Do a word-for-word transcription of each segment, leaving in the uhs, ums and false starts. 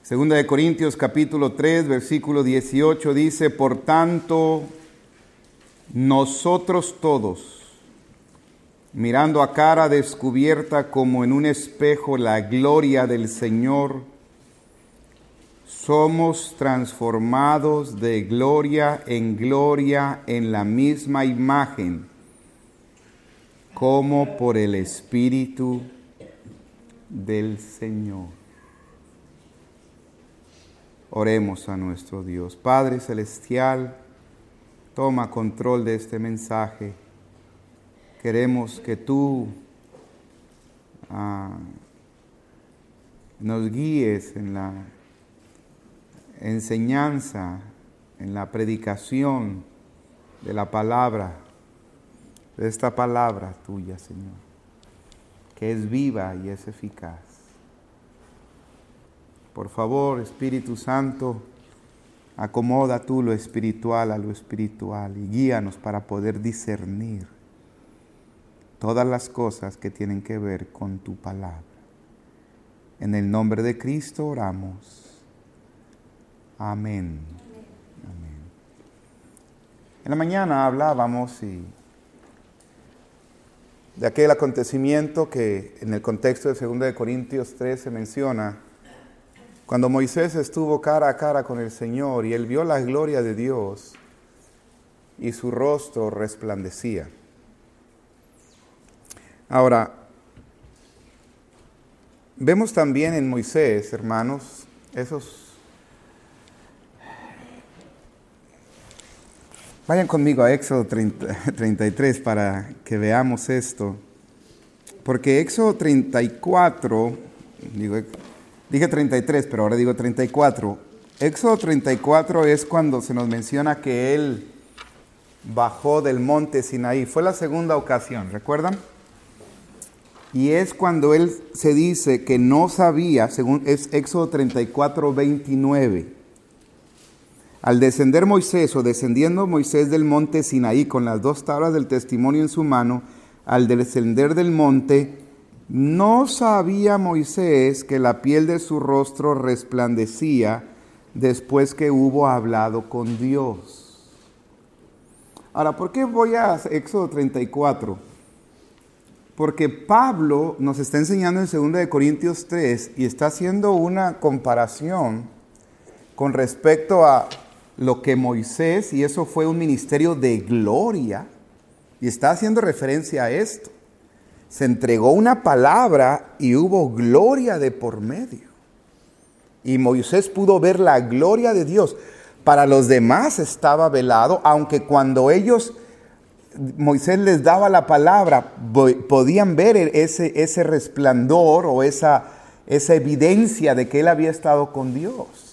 Segunda de Corintios capítulo tres, versículo dieciocho dice: por tanto, nosotros todos, mirando a cara descubierta como en un espejo la gloria del Señor, somos transformados de gloria en gloria en la misma imagen, como por el Espíritu del Señor. Oremos a nuestro Dios. Padre Celestial, toma control de este mensaje. Queremos que tú uh, nos guíes en la enseñanza, en la predicación de la palabra, de esta palabra tuya, Señor, que es viva y es eficaz. Por favor, Espíritu Santo, acomoda tú lo espiritual a lo espiritual y guíanos para poder discernir todas las cosas que tienen que ver con tu palabra. En el nombre de Cristo oramos. Amén. Amén. En la mañana hablábamos y de aquel acontecimiento que en el contexto de segunda de Corintios tres se menciona, cuando Moisés estuvo cara a cara con el Señor y él vio la gloria de Dios y su rostro resplandecía. Ahora, vemos también en Moisés, hermanos, esos... Vayan conmigo a Éxodo treinta y tres para que veamos esto. Porque Éxodo treinta y cuatro, digo, dije treinta y tres, pero ahora digo treinta y cuatro. Éxodo treinta y cuatro es cuando se nos menciona que él bajó del monte Sinaí. Fue la segunda ocasión, ¿recuerdan? Y es cuando él se dice que no sabía, según es Éxodo treinta y cuatro, veintinueve. Al descender Moisés o descendiendo Moisés del monte Sinaí con las dos tablas del testimonio en su mano, al descender del monte, no sabía Moisés que la piel de su rostro resplandecía después que hubo hablado con Dios. Ahora, ¿por qué voy a Éxodo treinta y cuatro? Porque Pablo nos está enseñando en segunda de Corintios tres y está haciendo una comparación con respecto a lo que Moisés, y eso fue un ministerio de gloria, y está haciendo referencia a esto. Se entregó una palabra y hubo gloria de por medio. Y Moisés pudo ver la gloria de Dios. Para los demás estaba velado, aunque cuando ellos, Moisés les daba la palabra, podían ver ese, ese resplandor o esa, esa evidencia de que él había estado con Dios.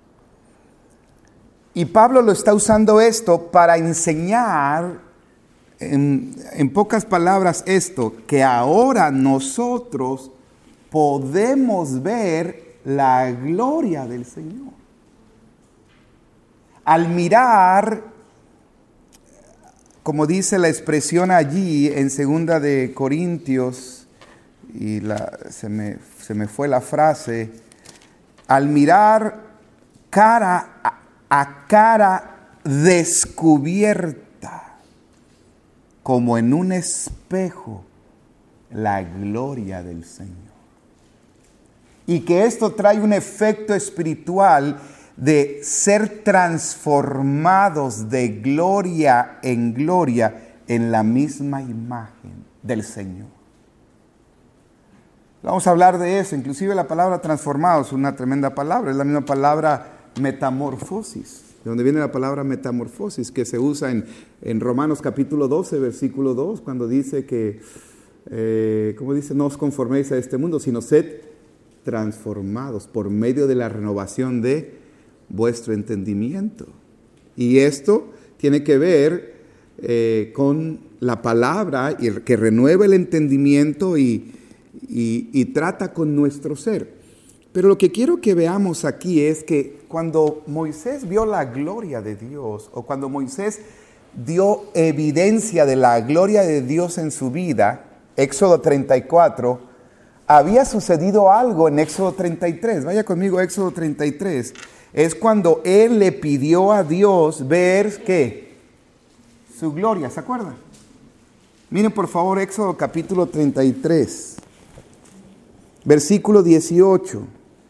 Y Pablo lo está usando esto para enseñar, en, en pocas palabras, esto, que ahora nosotros podemos ver la gloria del Señor. Al mirar, como dice la expresión allí en segunda de Corintios, y la, se, me, se me fue la frase, al mirar cara a, a cara descubierta, como en un espejo, la gloria del Señor. Y que esto trae un efecto espiritual de ser transformados de gloria en gloria en la misma imagen del Señor. Vamos a hablar de eso, inclusive la palabra transformados es una tremenda palabra, es la misma palabra metamorfosis, de donde viene la palabra metamorfosis, que se usa en, en Romanos capítulo doce, versículo dos, cuando dice que, eh, como dice, no os conforméis a este mundo, sino sed transformados por medio de la renovación de vuestro entendimiento. Y esto tiene que ver eh, con la palabra y que renueva el entendimiento y, y, y trata con nuestro ser. Pero lo que quiero que veamos aquí es que cuando Moisés vio la gloria de Dios, o cuando Moisés dio evidencia de la gloria de Dios en su vida, Éxodo treinta y cuatro, había sucedido algo en Éxodo treinta y tres. Vaya conmigo a Éxodo treinta y tres. Es cuando él le pidió a Dios ver, ¿qué? Su gloria, ¿se acuerdan? Miren por favor Éxodo capítulo treinta y tres, versículo dieciocho.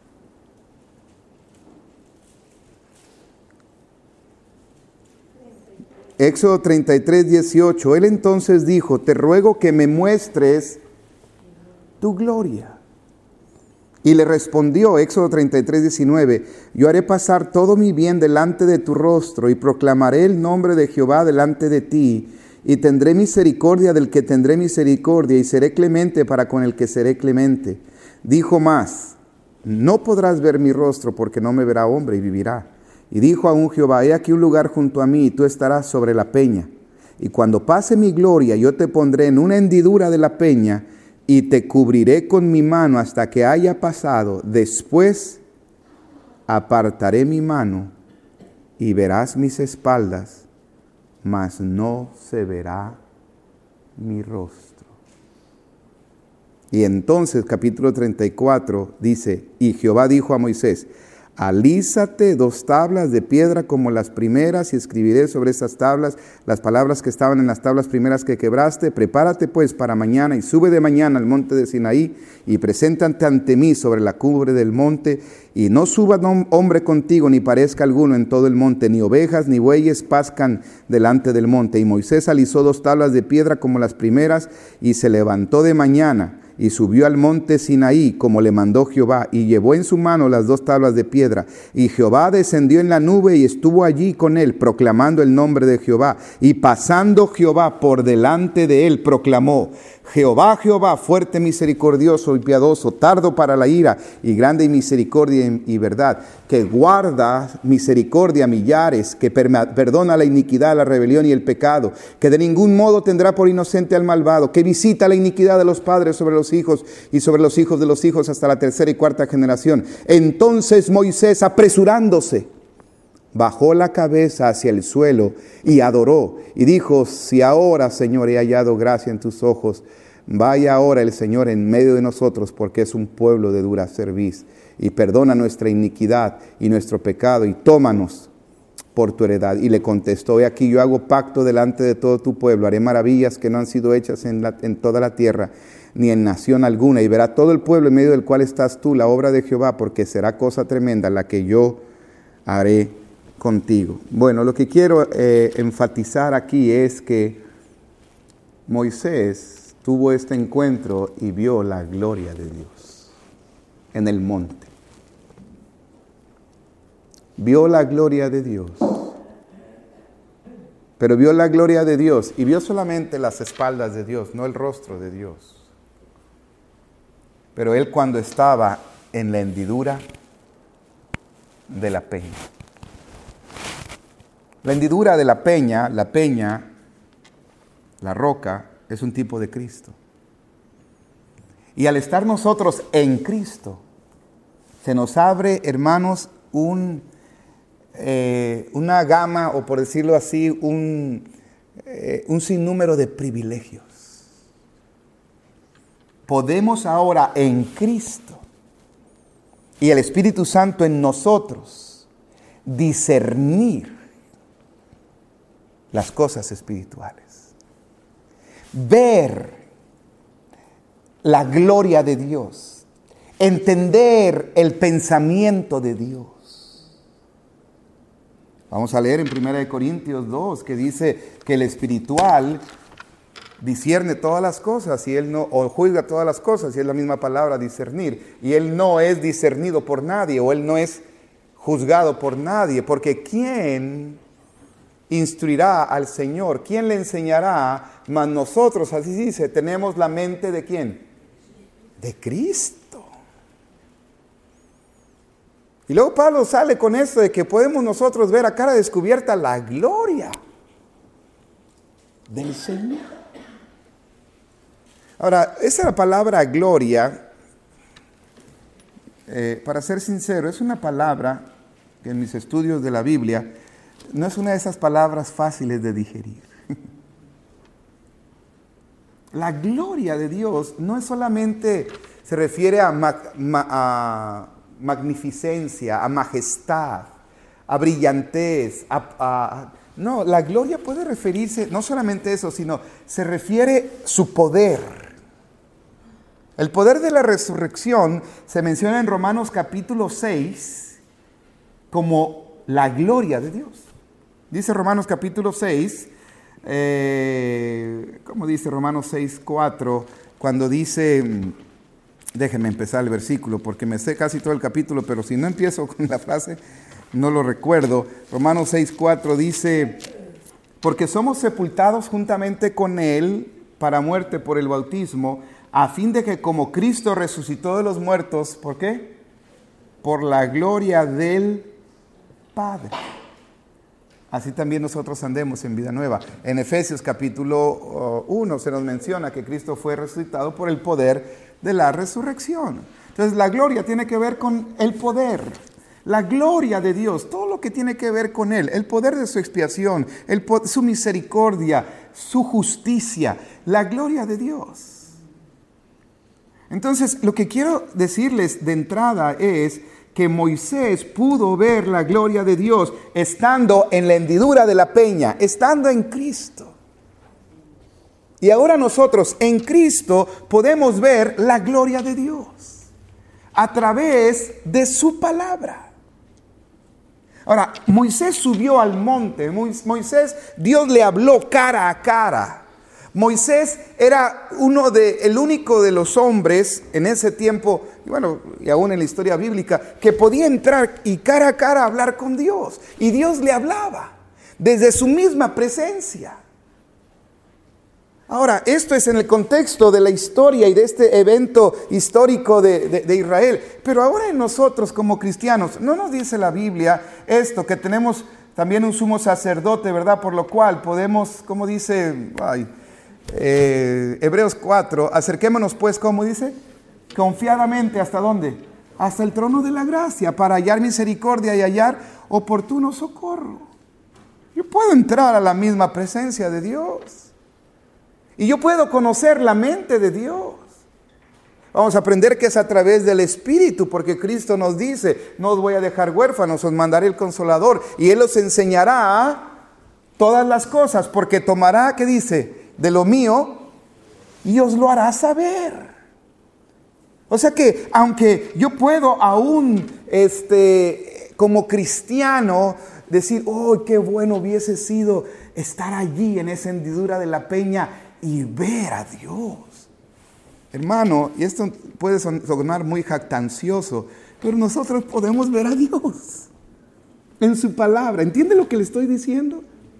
Éxodo treinta y tres, dieciocho. Él entonces dijo: te ruego que me muestres tu gloria. Y le respondió, Éxodo treinta y tres, diecinueve, yo haré pasar todo mi bien delante de tu rostro y proclamaré el nombre de Jehová delante de ti, y tendré misericordia del que tendré misericordia, y seré clemente para con el que seré clemente. Dijo más: no podrás ver mi rostro, porque no me verá hombre y vivirá. Y dijo aún Jehová: he aquí un lugar junto a mí, y tú estarás sobre la peña. Y cuando pase mi gloria, yo te pondré en una hendidura de la peña, y te cubriré con mi mano hasta que haya pasado. Después apartaré mi mano, y verás mis espaldas, mas no se verá mi rostro. Y entonces, capítulo treinta y cuatro, dice: y Jehová dijo a Moisés: alízate dos tablas de piedra como las primeras, y escribiré sobre estas tablas las palabras que estaban en las tablas primeras que quebraste. Prepárate pues para mañana, y sube de mañana al monte de Sinaí, y preséntate ante mí sobre la cumbre del monte, y no suba hombre contigo, ni parezca alguno en todo el monte, ni ovejas ni bueyes pascan delante del monte. Y Moisés alisó dos tablas de piedra como las primeras, y se levantó de mañana, y subió al monte Sinaí, como le mandó Jehová, y llevó en su mano las dos tablas de piedra. Y Jehová descendió en la nube, y estuvo allí con él, proclamando el nombre de Jehová. Y pasando Jehová por delante de él, proclamó: Jehová, Jehová, fuerte, misericordioso y piadoso, tardo para la ira, y grande en misericordia y verdad, que guarda misericordia a millares, que perdona la iniquidad, la rebelión y el pecado, que de ningún modo tendrá por inocente al malvado, que visita la iniquidad de los padres sobre los hijos y sobre los hijos de los hijos hasta la tercera y cuarta generación. Entonces Moisés, apresurándose, bajó la cabeza hacia el suelo y adoró, y dijo: si ahora, Señor, he hallado gracia en tus ojos, vaya ahora el Señor en medio de nosotros, porque es un pueblo de dura cerviz, y perdona nuestra iniquidad y nuestro pecado, y tómanos por tu heredad. Y le contestó: he aquí, yo hago pacto delante de todo tu pueblo, haré maravillas que no han sido hechas en, la, en toda la tierra, ni en nación alguna, y verá todo el pueblo en medio del cual estás tú la obra de Jehová, porque será cosa tremenda la que yo haré contigo. Bueno, lo que quiero eh, enfatizar aquí es que Moisés tuvo este encuentro y vio la gloria de Dios en el monte. Vio la gloria de Dios. Pero vio la gloria de Dios y vio solamente las espaldas de Dios, no el rostro de Dios. Pero él, cuando estaba en la hendidura de la peña. La hendidura de la peña, la peña, la roca, es un tipo de Cristo. Y al estar nosotros en Cristo, se nos abre, hermanos, un, eh, una gama, o por decirlo así, un, eh, un sinnúmero de privilegios. Podemos ahora en Cristo y el Espíritu Santo en nosotros discernir las cosas espirituales, ver la gloria de Dios, entender el pensamiento de Dios. Vamos a leer en primera de Corintios dos, que dice que el espiritual discierne todas las cosas y él no, o juzga todas las cosas, y es la misma palabra, discernir, y él no es discernido por nadie, o él no es juzgado por nadie, porque ¿quién instruirá al Señor? ¿Quién le enseñará? Mas nosotros, así dice, tenemos la mente ¿de quién? De Cristo. Y luego Pablo sale con esto de que podemos nosotros ver a cara descubierta la gloria del Señor. Ahora, esa palabra gloria, eh, para ser sincero, es una palabra que en mis estudios de la Biblia no es una de esas palabras fáciles de digerir. La gloria de Dios no es solamente Se refiere a, ma, ma, a magnificencia, a majestad, a brillantez, a, a, no, la gloria puede referirse, no solamente eso, sino se refiere su poder. El poder de la resurrección se menciona en Romanos capítulo seis como la gloria de Dios. Dice Romanos capítulo seis, eh, ¿cómo dice Romanos seis, cuatro? Cuando dice, déjenme empezar el versículo porque me sé casi todo el capítulo, pero si no empiezo con la frase, no lo recuerdo. Romanos seis, cuatro dice, porque somos sepultados juntamente con Él para muerte por el bautismo, a fin de que como Cristo resucitó de los muertos, ¿por qué? Por la gloria del Padre. Así también nosotros andemos en vida nueva. En Efesios capítulo uno se nos menciona que Cristo fue resucitado por el poder de la resurrección. Entonces la gloria tiene que ver con el poder. La gloria de Dios, todo lo que tiene que ver con Él, el poder de su expiación, el, su misericordia, su justicia, la gloria de Dios. Entonces, lo que quiero decirles de entrada es que Moisés pudo ver la gloria de Dios estando en la hendidura de la peña, estando en Cristo. Y ahora nosotros en Cristo podemos ver la gloria de Dios a través de su palabra. Ahora, Moisés subió al monte, Moisés, Dios le habló cara a cara. Moisés era uno de, el único de los hombres en ese tiempo, y bueno, y aún en la historia bíblica, que podía entrar y cara a cara hablar con Dios. Y Dios le hablaba desde su misma presencia. Ahora, esto es en el contexto de la historia y de este evento histórico de, de, de Israel. Pero ahora en nosotros como cristianos, ¿no nos dice la Biblia esto? Que tenemos también un sumo sacerdote, ¿verdad? Por lo cual podemos, como dice ay, eh, Hebreos cuatro, acerquémonos pues, ¿cómo dice? Confiadamente, ¿hasta dónde? Hasta el trono de la gracia, para hallar misericordia y hallar oportuno socorro. Yo puedo entrar a la misma presencia de Dios. Y yo puedo conocer la mente de Dios. Vamos a aprender que es a través del Espíritu, porque Cristo nos dice, no os voy a dejar huérfanos, os mandaré el Consolador, y Él os enseñará todas las cosas, porque tomará, ¿qué dice? De lo mío, y os lo hará saber. O sea que, aunque yo puedo aún, este, como cristiano, decir, oh, qué bueno hubiese sido estar allí en esa hendidura de la peña, y ver a Dios. Hermano, y esto puede sonar muy jactancioso, pero nosotros podemos ver a Dios en su palabra. ¿Entiende lo que le estoy diciendo?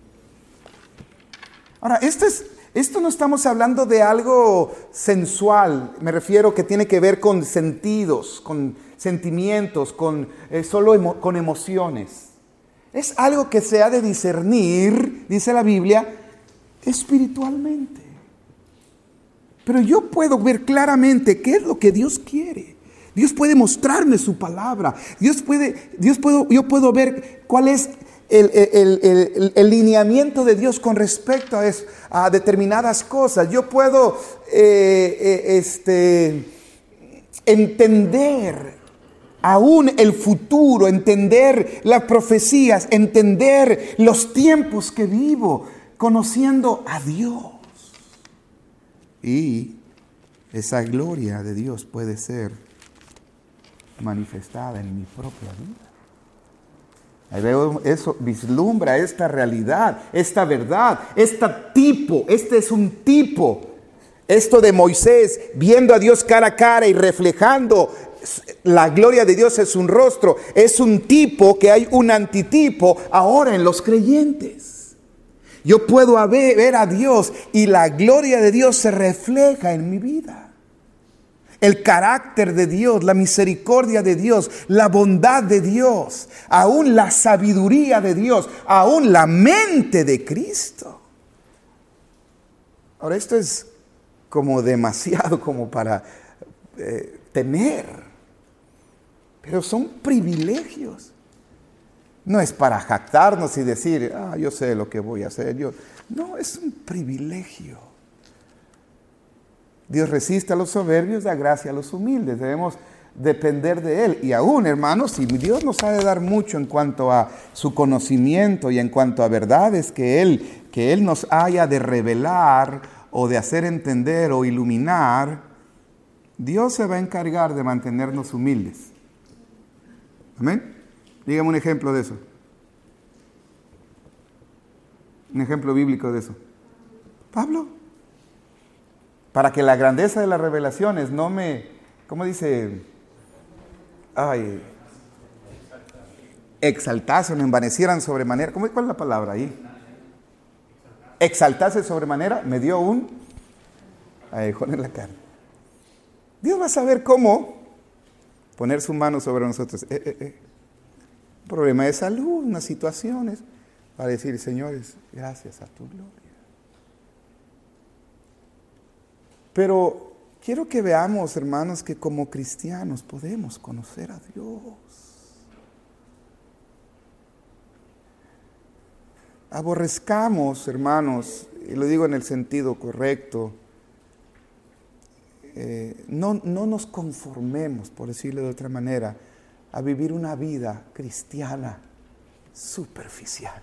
Ahora, esto, es, esto no estamos hablando de algo sensual, me refiero que tiene que ver con sentidos, con sentimientos, con, eh, solo emo, con emociones. Es algo que se ha de discernir, dice la Biblia, espiritualmente. Pero yo puedo ver claramente qué es lo que Dios quiere. Dios puede mostrarme su palabra. Dios puede, Dios puedo, yo puedo ver cuál es el, el, el, el, el lineamiento de Dios con respecto a, eso, a determinadas cosas. Yo puedo eh, eh, este, entender aún el futuro, entender las profecías, entender los tiempos que vivo, conociendo a Dios. Y esa gloria de Dios puede ser manifestada en mi propia vida. Ahí veo eso, vislumbra esta realidad, esta verdad, este tipo, este es un tipo. Esto de Moisés viendo a Dios cara a cara y reflejando la gloria de Dios en su rostro, es un tipo que hay un antitipo ahora en los creyentes. Yo puedo ver a Dios y la gloria de Dios se refleja en mi vida. El carácter de Dios, la misericordia de Dios, la bondad de Dios, aún la sabiduría de Dios, aún la mente de Cristo. Ahora, esto es como demasiado como para eh, temer, pero son privilegios. No es para jactarnos y decir, ah, yo sé lo que voy a hacer. Yo... No, es un privilegio. Dios resiste a los soberbios, da gracia a los humildes. Debemos depender de Él. Y aún, hermanos, si Dios nos ha de dar mucho en cuanto a su conocimiento y en cuanto a verdades que Él, que Él nos haya de revelar o de hacer entender o iluminar, Dios se va a encargar de mantenernos humildes. Amén. Dígame un ejemplo de eso. Un ejemplo bíblico de eso. Pablo. Para que la grandeza de las revelaciones no me, ¿cómo dice? Ay, exaltase o me envanecieran sobremanera. ¿Cómo, ¿Cuál es la palabra ahí? Exaltase sobremanera, me dio un aguijón en la carne. Dios va a saber cómo poner su mano sobre nosotros. Eh, eh, eh. Un problema de salud, unas situaciones, para decir, señores, gracias a tu gloria. Pero quiero que veamos, hermanos, que como cristianos podemos conocer a Dios. Aborrezcamos, hermanos, y lo digo en el sentido correcto, eh, no, no nos conformemos, por decirlo de otra manera, a vivir una vida cristiana superficial.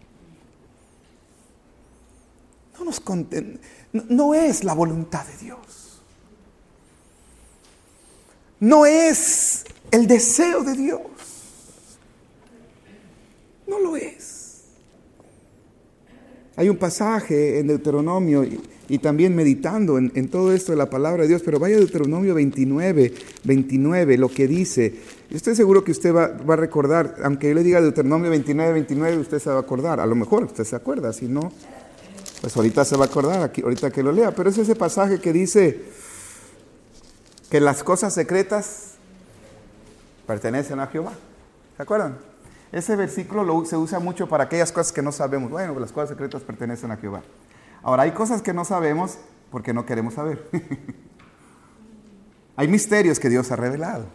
No nos conten- no, no es la voluntad de Dios. No es el deseo de Dios. No lo es. Hay un pasaje en Deuteronomio y, y también meditando en, en todo esto de la palabra de Dios, pero vaya a Deuteronomio veintinueve, veintinueve, lo que dice. Yo estoy seguro que usted va, va a recordar, aunque yo le diga Deuteronomio veintinueve, veintinueve, usted se va a acordar. A lo mejor usted se acuerda, si no, pues ahorita se va a acordar, aquí, ahorita que lo lea. Pero es ese pasaje que dice que las cosas secretas pertenecen a Jehová. ¿Se acuerdan? Ese versículo lo, se usa mucho para aquellas cosas que no sabemos. Bueno, las cosas secretas pertenecen a Jehová. Ahora, hay cosas que no sabemos porque no queremos saber. Hay misterios que Dios ha revelado.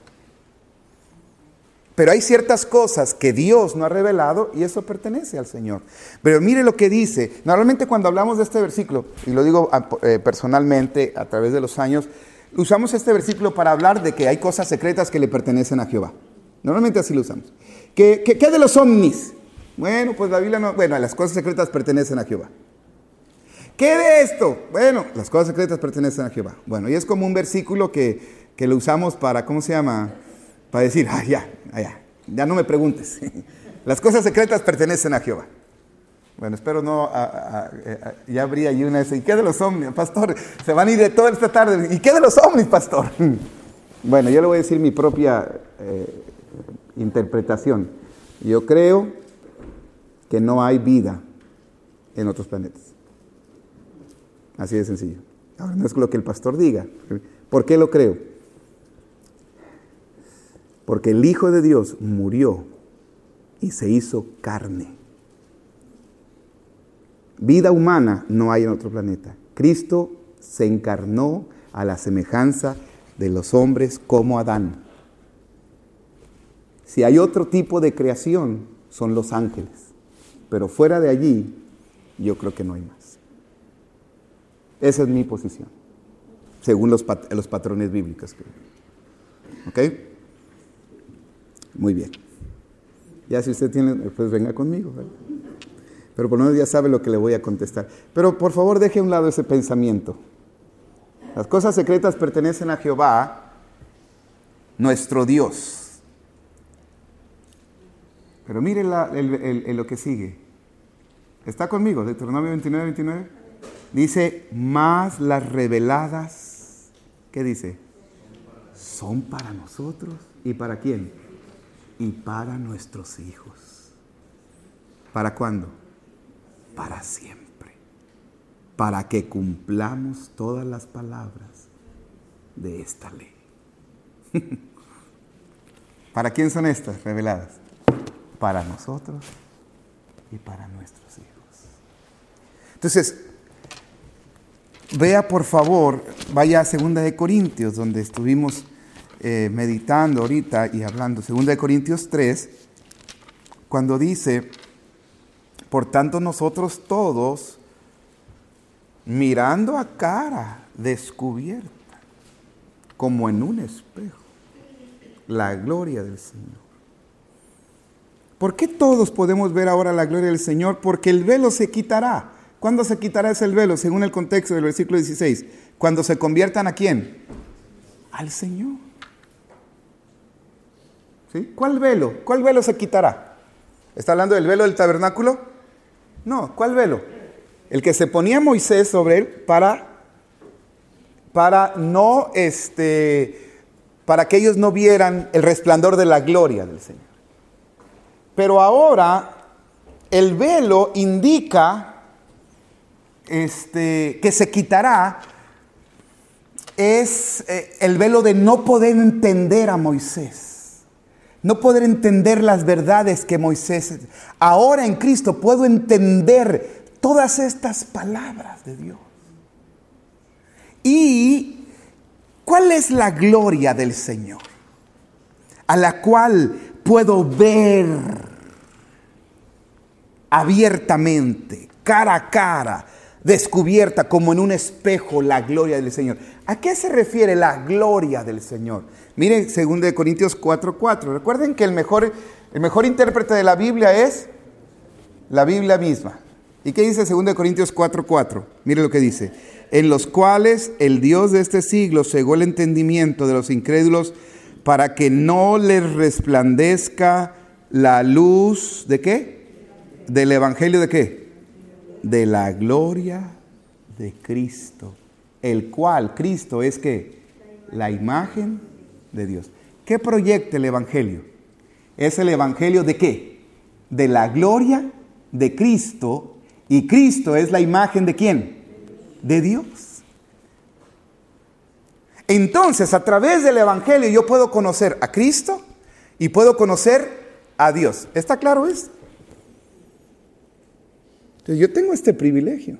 Pero hay ciertas cosas que Dios no ha revelado y eso pertenece al Señor. Pero mire lo que dice. Normalmente cuando hablamos de este versículo, y lo digo eh, personalmente a través de los años, usamos este versículo para hablar de que hay cosas secretas que le pertenecen a Jehová. Normalmente así lo usamos. ¿Qué, qué, qué de los ovnis? Bueno, pues la Biblia no... Bueno, las cosas secretas pertenecen a Jehová. ¿Qué de esto? Bueno, las cosas secretas pertenecen a Jehová. Bueno, y es como un versículo que, que lo usamos para, ¿cómo se llama? Para decir, ah, ya, ya, ya no me preguntes. Las cosas secretas pertenecen a Jehová. Bueno, espero no, a, a, a, ya habría ahí una vez. ¿Y qué de los ovnis, pastor? Se van a ir de toda esta tarde. ¿Y qué de los ovnis, pastor? Bueno, yo le voy a decir mi propia eh, interpretación. Yo creo que no hay vida en otros planetas. Así de sencillo. Ahora, no es lo que el pastor diga. ¿Por qué lo creo? Porque el Hijo de Dios murió y se hizo carne. Vida humana no hay en otro planeta. Cristo se encarnó a la semejanza de los hombres como Adán. Si hay otro tipo de creación, son los ángeles. Pero fuera de allí, yo creo que no hay más. Esa es mi posición, según los, pat- los patrones bíblicos. ¿Ok? Muy bien. Ya si usted tiene, pues venga conmigo, ¿verdad? Pero por lo menos ya sabe lo que le voy a contestar. Pero por favor deje a un lado ese pensamiento. Las cosas secretas pertenecen a Jehová, nuestro Dios. Pero mire la, el, el, el, lo que sigue. ¿Está conmigo? Deuteronomio veintinueve, veintinueve. Dice, más las reveladas, ¿qué dice? Son para nosotros. ¿Y para quién? Y para nuestros hijos. ¿Para cuándo? Para siempre. Para que cumplamos todas las palabras de esta ley. ¿Para quién son estas reveladas? Para nosotros y para nuestros hijos. Entonces, vea por favor, vaya a Segunda de Corintios, donde estuvimos eh, meditando ahorita y hablando. Segunda de Corintios tres, cuando dice, por tanto nosotros todos, mirando a cara descubierta, como en un espejo, la gloria del Señor. ¿Por qué todos podemos ver ahora la gloria del Señor? Porque el velo se quitará. ¿Cuándo se quitará ese velo? Según el contexto del versículo dieciséis. Cuando se conviertan ¿a quién? Al Señor. ¿Sí? ¿Cuál velo? ¿Cuál velo se quitará? ¿Está hablando del velo del tabernáculo? No, ¿cuál velo? El que se ponía Moisés sobre él para, para no, este, para que ellos no vieran el resplandor de la gloria del Señor. Pero ahora el velo indica este, que se quitará, es eh, el velo de no poder entender a Moisés, no poder entender las verdades que Moisés. Ahora en Cristo puedo entender todas estas palabras de Dios. ¿Y cuál es la gloria del Señor? A la cual puedo ver abiertamente, cara a cara, descubierta como en un espejo la gloria del Señor. ¿A qué se refiere la gloria del Señor? Miren, segunda de Corintios cuatro cuatro. Recuerden que el mejor, el mejor intérprete de la Biblia es la Biblia misma. ¿Y qué dice segunda de Corintios cuatro cuatro? Mire lo que dice. En los cuales el Dios de este siglo cegó el entendimiento de los incrédulos para que no les resplandezca la luz, ¿de qué? Del evangelio, ¿de qué? De la gloria de Cristo, el cual Cristo es ¿qué? La imagen de Dios. ¿Qué proyecta el evangelio? Es el evangelio de ¿qué? De la gloria de Cristo, y Cristo es la imagen de ¿quién? De Dios. Entonces, a través del evangelio yo puedo conocer a Cristo y puedo conocer a Dios. ¿Está claro esto? Entonces, yo tengo este privilegio.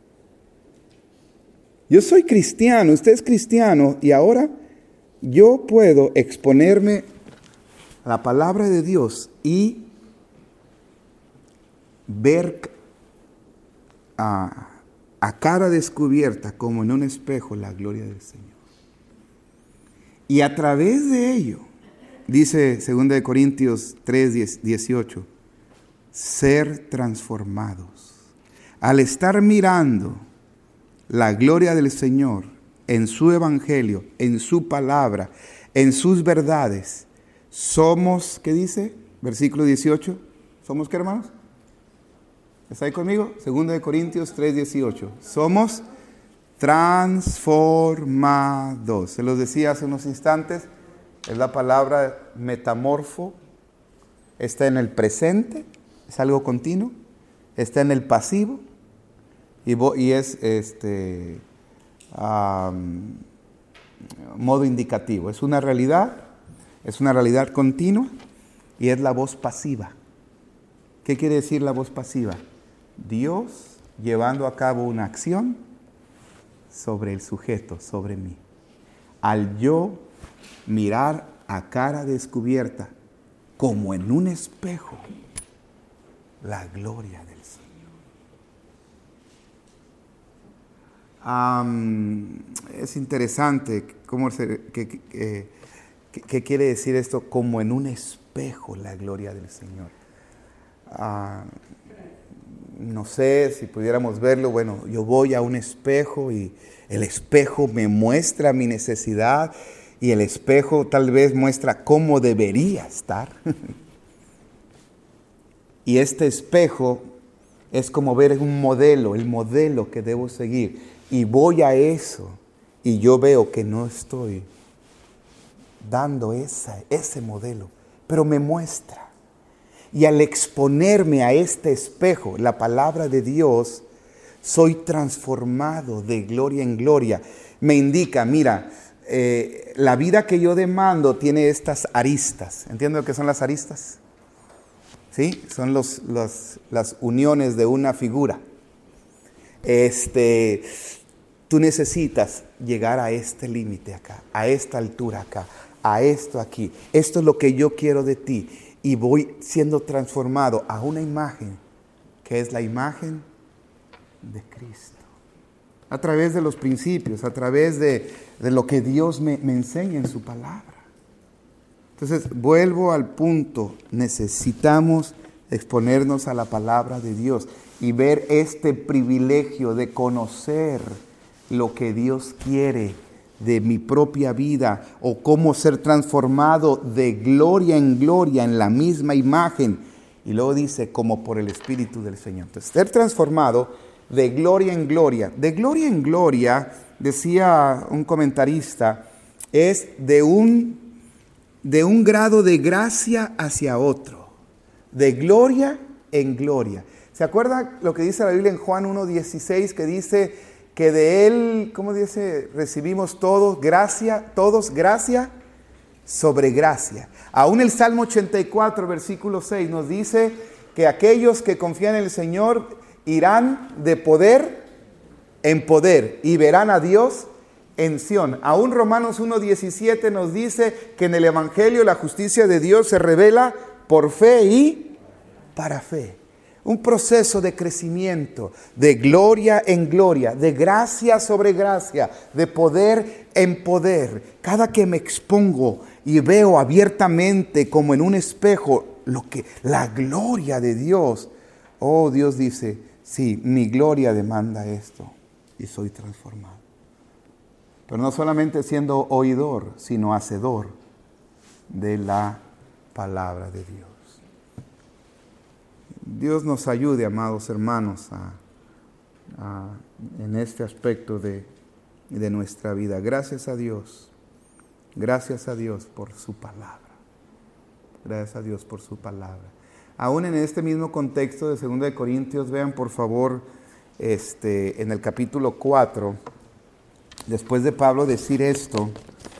Yo soy cristiano, usted es cristiano, y ahora yo puedo exponerme a la palabra de Dios y ver a, a cara descubierta, como en un espejo, la gloria del Señor. Y a través de ello, dice segunda de Corintios tres dieciocho, ser transformados. Al estar mirando la gloria del Señor en su evangelio, en su palabra, en sus verdades, somos, ¿qué dice? Versículo dieciocho. ¿Somos qué, hermanos? ¿Está ahí conmigo? segunda de Corintios tres dieciocho. Somos transformados. Se los decía hace unos instantes, es la palabra metamorfo. Está en el presente, es algo continuo. Está en el pasivo y, y es este um, modo indicativo. Es una realidad, es una realidad continua y es la voz pasiva. ¿Qué quiere decir la voz pasiva? Dios llevando a cabo una acción sobre el sujeto, sobre mí. Al yo mirar a cara descubierta, como en un espejo, la gloria del Señor. Um, es interesante cómo se, que, que, que, que quiere decir esto, como en un espejo, la gloria del Señor. Uh, no sé si pudiéramos verlo. Bueno, yo voy a un espejo y el espejo me muestra mi necesidad y el espejo tal vez muestra cómo debería estar. Y este espejo es como ver un modelo, el modelo que debo seguir. Y voy a eso y yo veo que no estoy dando esa, ese modelo, pero me muestra. Y al exponerme a este espejo, la palabra de Dios, soy transformado de gloria en gloria. Me indica, mira, eh, la vida que yo demando tiene estas aristas. ¿Entienden lo que son las aristas? ¿Sí? Son los, los, las uniones de una figura. Este, tú necesitas llegar a este límite acá, a esta altura acá, a esto aquí. Esto es lo que yo quiero de ti. Y voy siendo transformado a una imagen que es la imagen de Cristo. a través de los principios, a través de, de lo que Dios me, me enseña en su palabra. Entonces, vuelvo al punto, necesitamos exponernos a la palabra de Dios y ver este privilegio de conocer lo que Dios quiere de mi propia vida o cómo ser transformado de gloria en gloria en la misma imagen. Y luego dice, como por el Espíritu del Señor. Entonces, ser transformado de gloria en gloria. De gloria en gloria, decía un comentarista, es de un, de un grado de gracia hacia otro. De gloria en gloria. ¿Se acuerda lo que dice la Biblia en Juan uno dieciséis, que dice que de Él, ¿cómo dice? Recibimos todos gracia, todos gracia sobre gracia. Aún el Salmo ochenta y cuatro, versículo seis, nos dice que aquellos que confían en el Señor irán de poder en poder y verán a Dios en Sión. Aún Romanos uno diecisiete nos dice que en el Evangelio la justicia de Dios se revela por fe y para fe. Un proceso de crecimiento, de gloria en gloria, de gracia sobre gracia, de poder en poder. Cada que me expongo y veo abiertamente como en un espejo lo que, la gloria de Dios, oh, Dios dice, sí, mi gloria demanda esto y soy transformado. Pero no solamente siendo oidor, sino hacedor de la palabra de Dios. Dios nos ayude, amados hermanos, a, a, en este aspecto de, de nuestra vida. Gracias a Dios, gracias a Dios por su palabra. Gracias a Dios por su palabra. Aún en este mismo contexto de segunda de Corintios, vean por favor, este, en el capítulo cuatro, después de Pablo decir esto,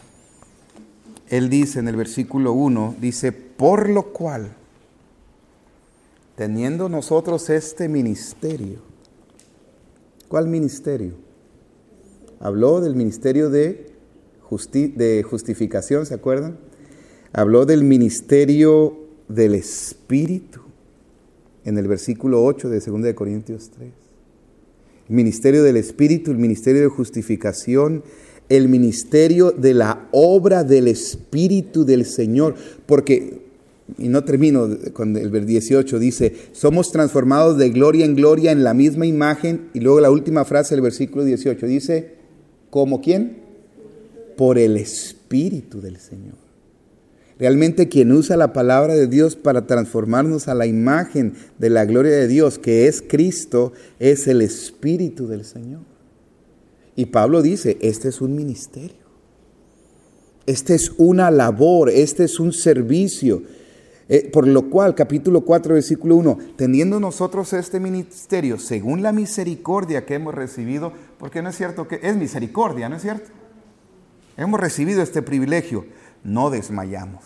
él dice en el versículo uno, dice, por lo cual, teniendo nosotros este ministerio. ¿Cuál ministerio? Habló del ministerio de, justi- de justificación, ¿se acuerdan? Habló del ministerio del Espíritu, en el versículo ocho de segunda de Corintios tres. El ministerio del Espíritu, el ministerio de justificación, el ministerio de la obra del Espíritu del Señor, porque... Y no termino con el dieciocho, dice, somos transformados de gloria en gloria en la misma imagen. Y luego la última frase del versículo dieciocho dice, ¿cómo quién? Por el Espíritu del Señor. Realmente quien usa la palabra de Dios para transformarnos a la imagen de la gloria de Dios, que es Cristo, es el Espíritu del Señor. Y Pablo dice, este es un ministerio. Este es una labor, este es un servicio. Eh, por lo cual, capítulo cuatro, versículo uno, teniendo nosotros este ministerio, según la misericordia que hemos recibido, porque no es cierto que es misericordia, ¿no es cierto? Hemos recibido este privilegio, no desmayamos.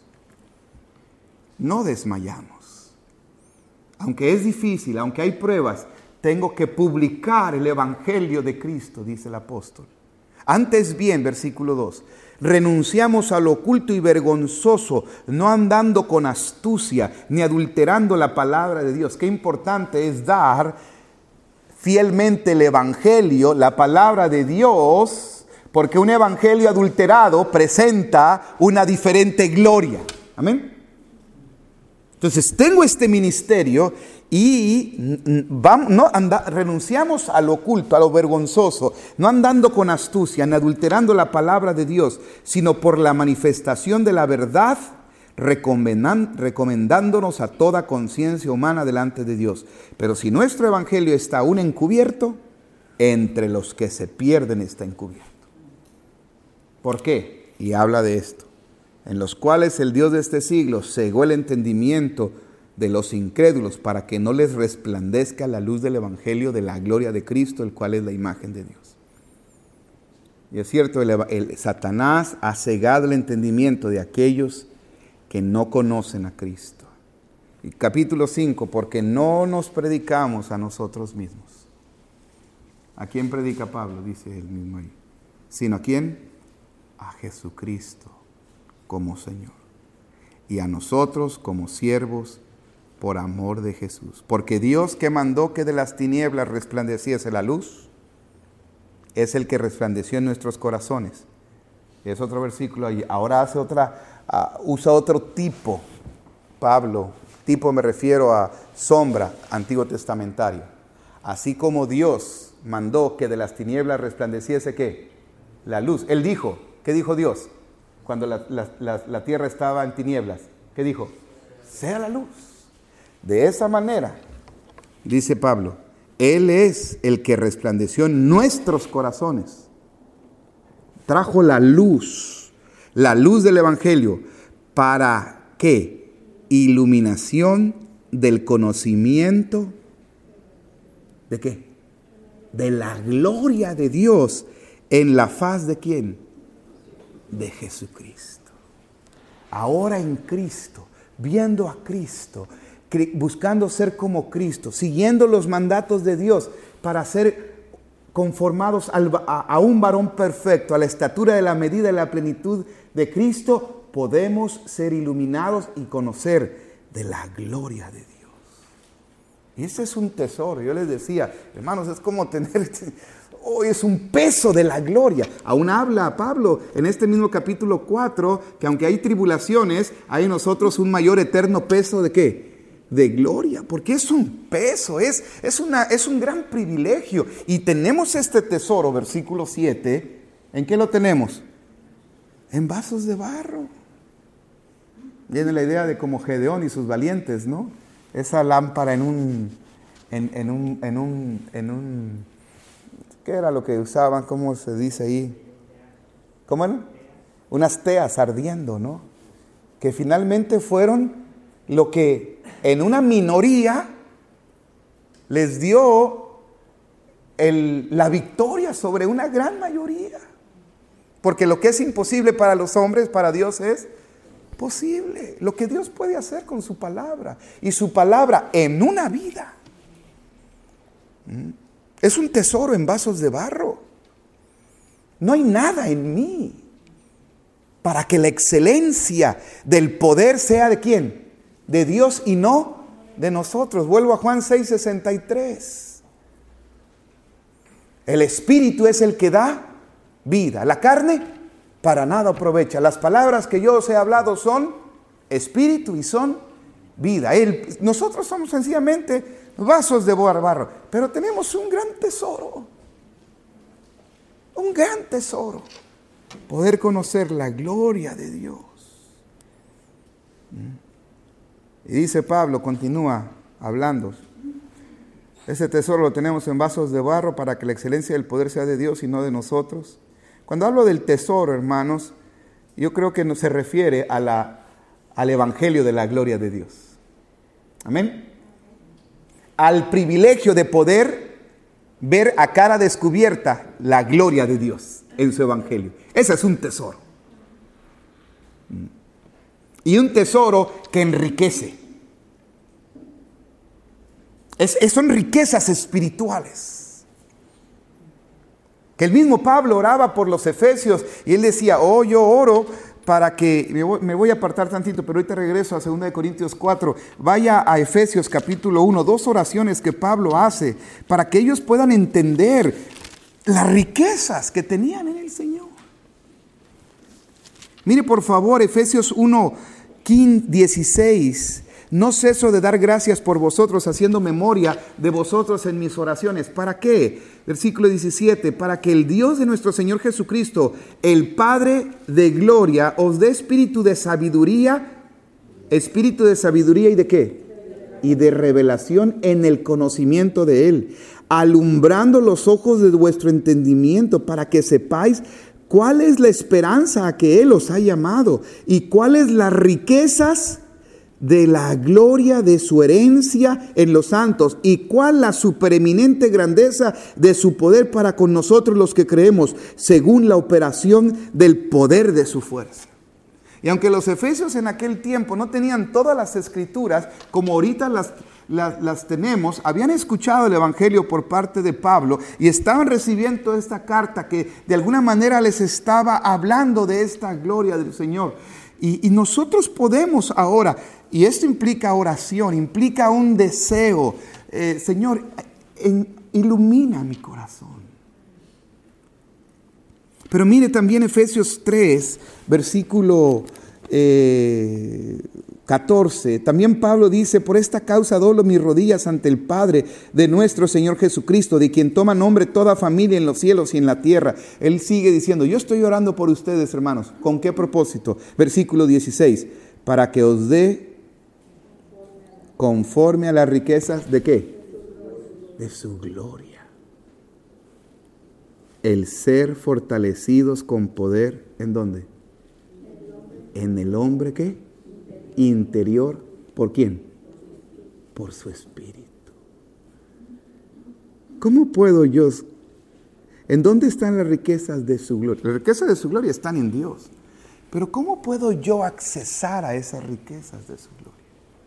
No desmayamos. Aunque es difícil, aunque hay pruebas, tengo que publicar el Evangelio de Cristo, dice el apóstol. Antes bien, versículo dos, renunciamos a lo oculto y vergonzoso, no andando con astucia, ni adulterando la palabra de Dios. Qué importante es dar fielmente el Evangelio, la palabra de Dios, porque un Evangelio adulterado presenta una diferente gloria. Amén. Entonces, tengo este ministerio y vamos, no anda, renunciamos a lo oculto, a lo vergonzoso, no andando con astucia, ni adulterando la palabra de Dios, sino por la manifestación de la verdad, recomendan, recomendándonos a toda conciencia humana delante de Dios. Pero si nuestro evangelio está aún encubierto, entre los que se pierden está encubierto. ¿Por qué? Y habla de esto. En los cuales el Dios de este siglo cegó el entendimiento de los incrédulos para que no les resplandezca la luz del evangelio de la gloria de Cristo, el cual es la imagen de Dios. Y es cierto, el, el, Satanás ha cegado el entendimiento de aquellos que no conocen a Cristo. Y capítulo cinco, porque no nos predicamos a nosotros mismos. ¿A quién predica Pablo? Dice él mismo ahí. ¿Sino a quién? A Jesucristo como Señor, y a nosotros como siervos por amor de Jesús. Porque Dios, que mandó que de las tinieblas resplandeciese la luz, es el que resplandeció en nuestros corazones. Es otro versículo ahí. Ahora hace otra, uh, usa otro tipo, Pablo. Tipo me refiero a sombra, Antiguo Testamentario. Así como Dios mandó que de las tinieblas resplandeciese, ¿qué? La luz. Él dijo, ¿qué dijo Dios? Cuando la, la, la, la tierra estaba en tinieblas, ¿qué dijo? Sea la luz. De esa manera, dice Pablo, Él es el que resplandeció en nuestros corazones. Trajo la luz, la luz del Evangelio, ¿para qué? Iluminación del conocimiento, ¿de qué? De la gloria de Dios en la faz de ¿quién? De Jesucristo. Ahora en Cristo, viendo a Cristo, buscando ser como Cristo, siguiendo los mandatos de Dios para ser conformados al, a, a un varón perfecto, a la estatura de la medida de la plenitud de Cristo, podemos ser iluminados y conocer de la gloria de Dios. Y ese es un tesoro. Yo les decía, hermanos, es como tener, hoy oh, es un peso de la gloria. Aún habla Pablo en este mismo capítulo cuatro, que aunque hay tribulaciones, hay en nosotros un mayor eterno peso de ¿qué? De gloria, porque es un peso, es, es, una, es un gran privilegio. Y tenemos este tesoro, versículo siete, ¿en qué lo tenemos? En vasos de barro. Viene la idea de como Gedeón y sus valientes, ¿no? Esa lámpara en un, en, en un, en un, en un, ¿qué era lo que usaban? ¿Cómo se dice ahí? ¿Cómo era? Unas teas ardiendo, ¿no? Que finalmente fueron lo que en una minoría les dio el, la victoria sobre una gran mayoría. Porque lo que es imposible para los hombres, para Dios es posible. Lo que Dios puede hacer con su palabra. Y su palabra en una vida. Es un tesoro en vasos de barro. No hay nada en mí para que la excelencia del poder sea ¿de quién? De Dios y no de nosotros. Vuelvo a Juan seis sesenta y tres. El Espíritu es el que da vida. La carne para nada aprovecha. Las palabras que yo os he hablado son espíritu y son vida. Él, nosotros somos sencillamente vasos de barro, pero tenemos un gran tesoro. Un gran tesoro. Poder conocer la gloria de Dios. Y dice Pablo, continúa hablando. Ese tesoro lo tenemos en vasos de barro para que la excelencia del poder sea de Dios y no de nosotros. Cuando hablo del tesoro, hermanos, yo creo que no se refiere a la, al evangelio de la gloria de Dios. Amén. Al privilegio de poder ver a cara descubierta la gloria de Dios en su evangelio. Ese es un tesoro. Y un tesoro que enriquece. Es, es, son riquezas espirituales. Que el mismo Pablo oraba por los efesios y él decía, oh, yo oro para que, me voy, me voy a apartar tantito, pero ahorita regreso a segunda de Corintios cuatro. Vaya a Efesios capítulo uno, dos oraciones que Pablo hace para que ellos puedan entender las riquezas que tenían en el Señor. Mire por favor Efesios uno, dieciséis. No ceso de dar gracias por vosotros, haciendo memoria de vosotros en mis oraciones. ¿Para qué? Versículo diecisiete. Para que el Dios de nuestro Señor Jesucristo, el Padre de gloria, os dé espíritu de sabiduría. ¿Espíritu de sabiduría y de qué? Y de revelación en el conocimiento de Él. Alumbrando los ojos de vuestro entendimiento, para que sepáis cuál es la esperanza a que Él os ha llamado y cuáles las riquezas de la gloria de su herencia en los santos y cuál la supereminente grandeza de su poder para con nosotros los que creemos, según la operación del poder de su fuerza. Y aunque los efesios en aquel tiempo no tenían todas las escrituras como ahorita las, las, las tenemos, habían escuchado el evangelio por parte de Pablo y estaban recibiendo esta carta que de alguna manera les estaba hablando de esta gloria del Señor. Y, y nosotros podemos ahora, y esto implica oración, implica un deseo, eh, Señor, en, ilumina mi corazón. Pero mire también Efesios tres, versículo eh, catorce. También Pablo dice: por esta causa doblo mis rodillas ante el Padre de nuestro Señor Jesucristo, de quien toma nombre toda familia en los cielos y en la tierra. Él sigue diciendo: yo estoy orando por ustedes, hermanos. ¿Con qué propósito? Versículo dieciséis. Para que os dé conforme a las riquezas de ¿qué? De su gloria. El ser fortalecidos con poder, ¿en dónde? En el hombre, ¿qué? Interior. ¿Por quién? Por su espíritu. ¿Cómo puedo yo? ¿En dónde están las riquezas de su gloria? Las riquezas de su gloria están en Dios. Pero ¿cómo puedo yo accesar a esas riquezas de su gloria?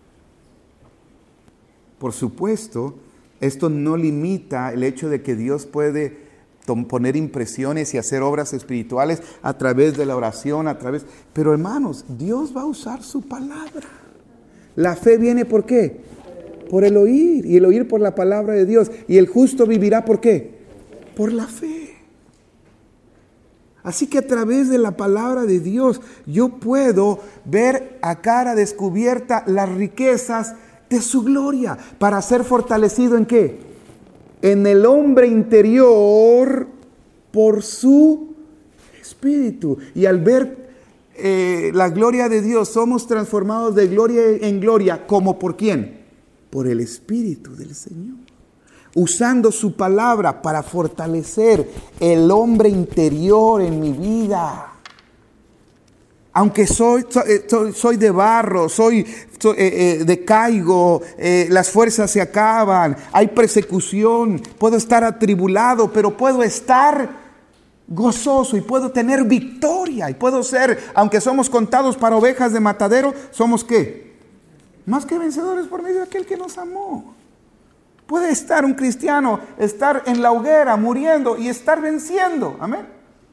Por supuesto, esto no limita el hecho de que Dios puede poner impresiones y hacer obras espirituales a través de la oración, a través... Pero hermanos, Dios va a usar su palabra. La fe viene ¿por qué? Por el oír, y el oír por la palabra de Dios. Y el justo vivirá ¿por qué? Por la fe. Así que a través de la palabra de Dios yo puedo ver a cara descubierta las riquezas de su gloria para ser fortalecido ¿en qué? En el hombre interior por su espíritu. Y al ver eh, la gloria de Dios, somos transformados de gloria en gloria. ¿Como por quién? Por el Espíritu del Señor. Usando su palabra para fortalecer el hombre interior en mi vida. Aunque soy, soy, soy de barro, soy, soy eh, eh, decaigo, eh, las fuerzas se acaban, hay persecución, puedo estar atribulado, pero puedo estar gozoso y puedo tener victoria. Y puedo ser, aunque somos contados para ovejas de matadero, ¿somos qué? Más que vencedores por medio de aquel que nos amó. Puede estar un cristiano, estar en la hoguera muriendo y estar venciendo. Amén.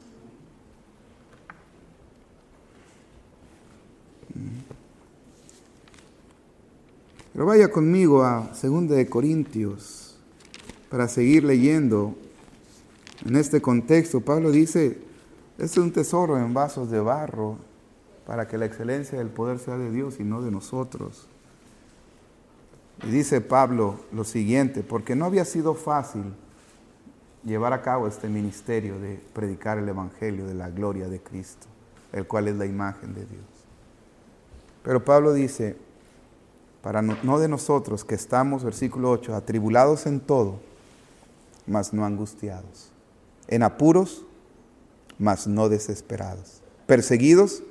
Pero vaya conmigo a segunda de Corintios para seguir leyendo. En este contexto, Pablo dice: este es un tesoro en vasos de barro para que la excelencia del poder sea de Dios y no de nosotros. Y dice Pablo lo siguiente: porque no había sido fácil llevar a cabo este ministerio de predicar el evangelio de la gloria de Cristo, el cual es la imagen de Dios. Pero Pablo dice: para no, no de nosotros que estamos, versículo ocho, atribulados en todo, mas no angustiados, en apuros, mas no desesperados, perseguidos,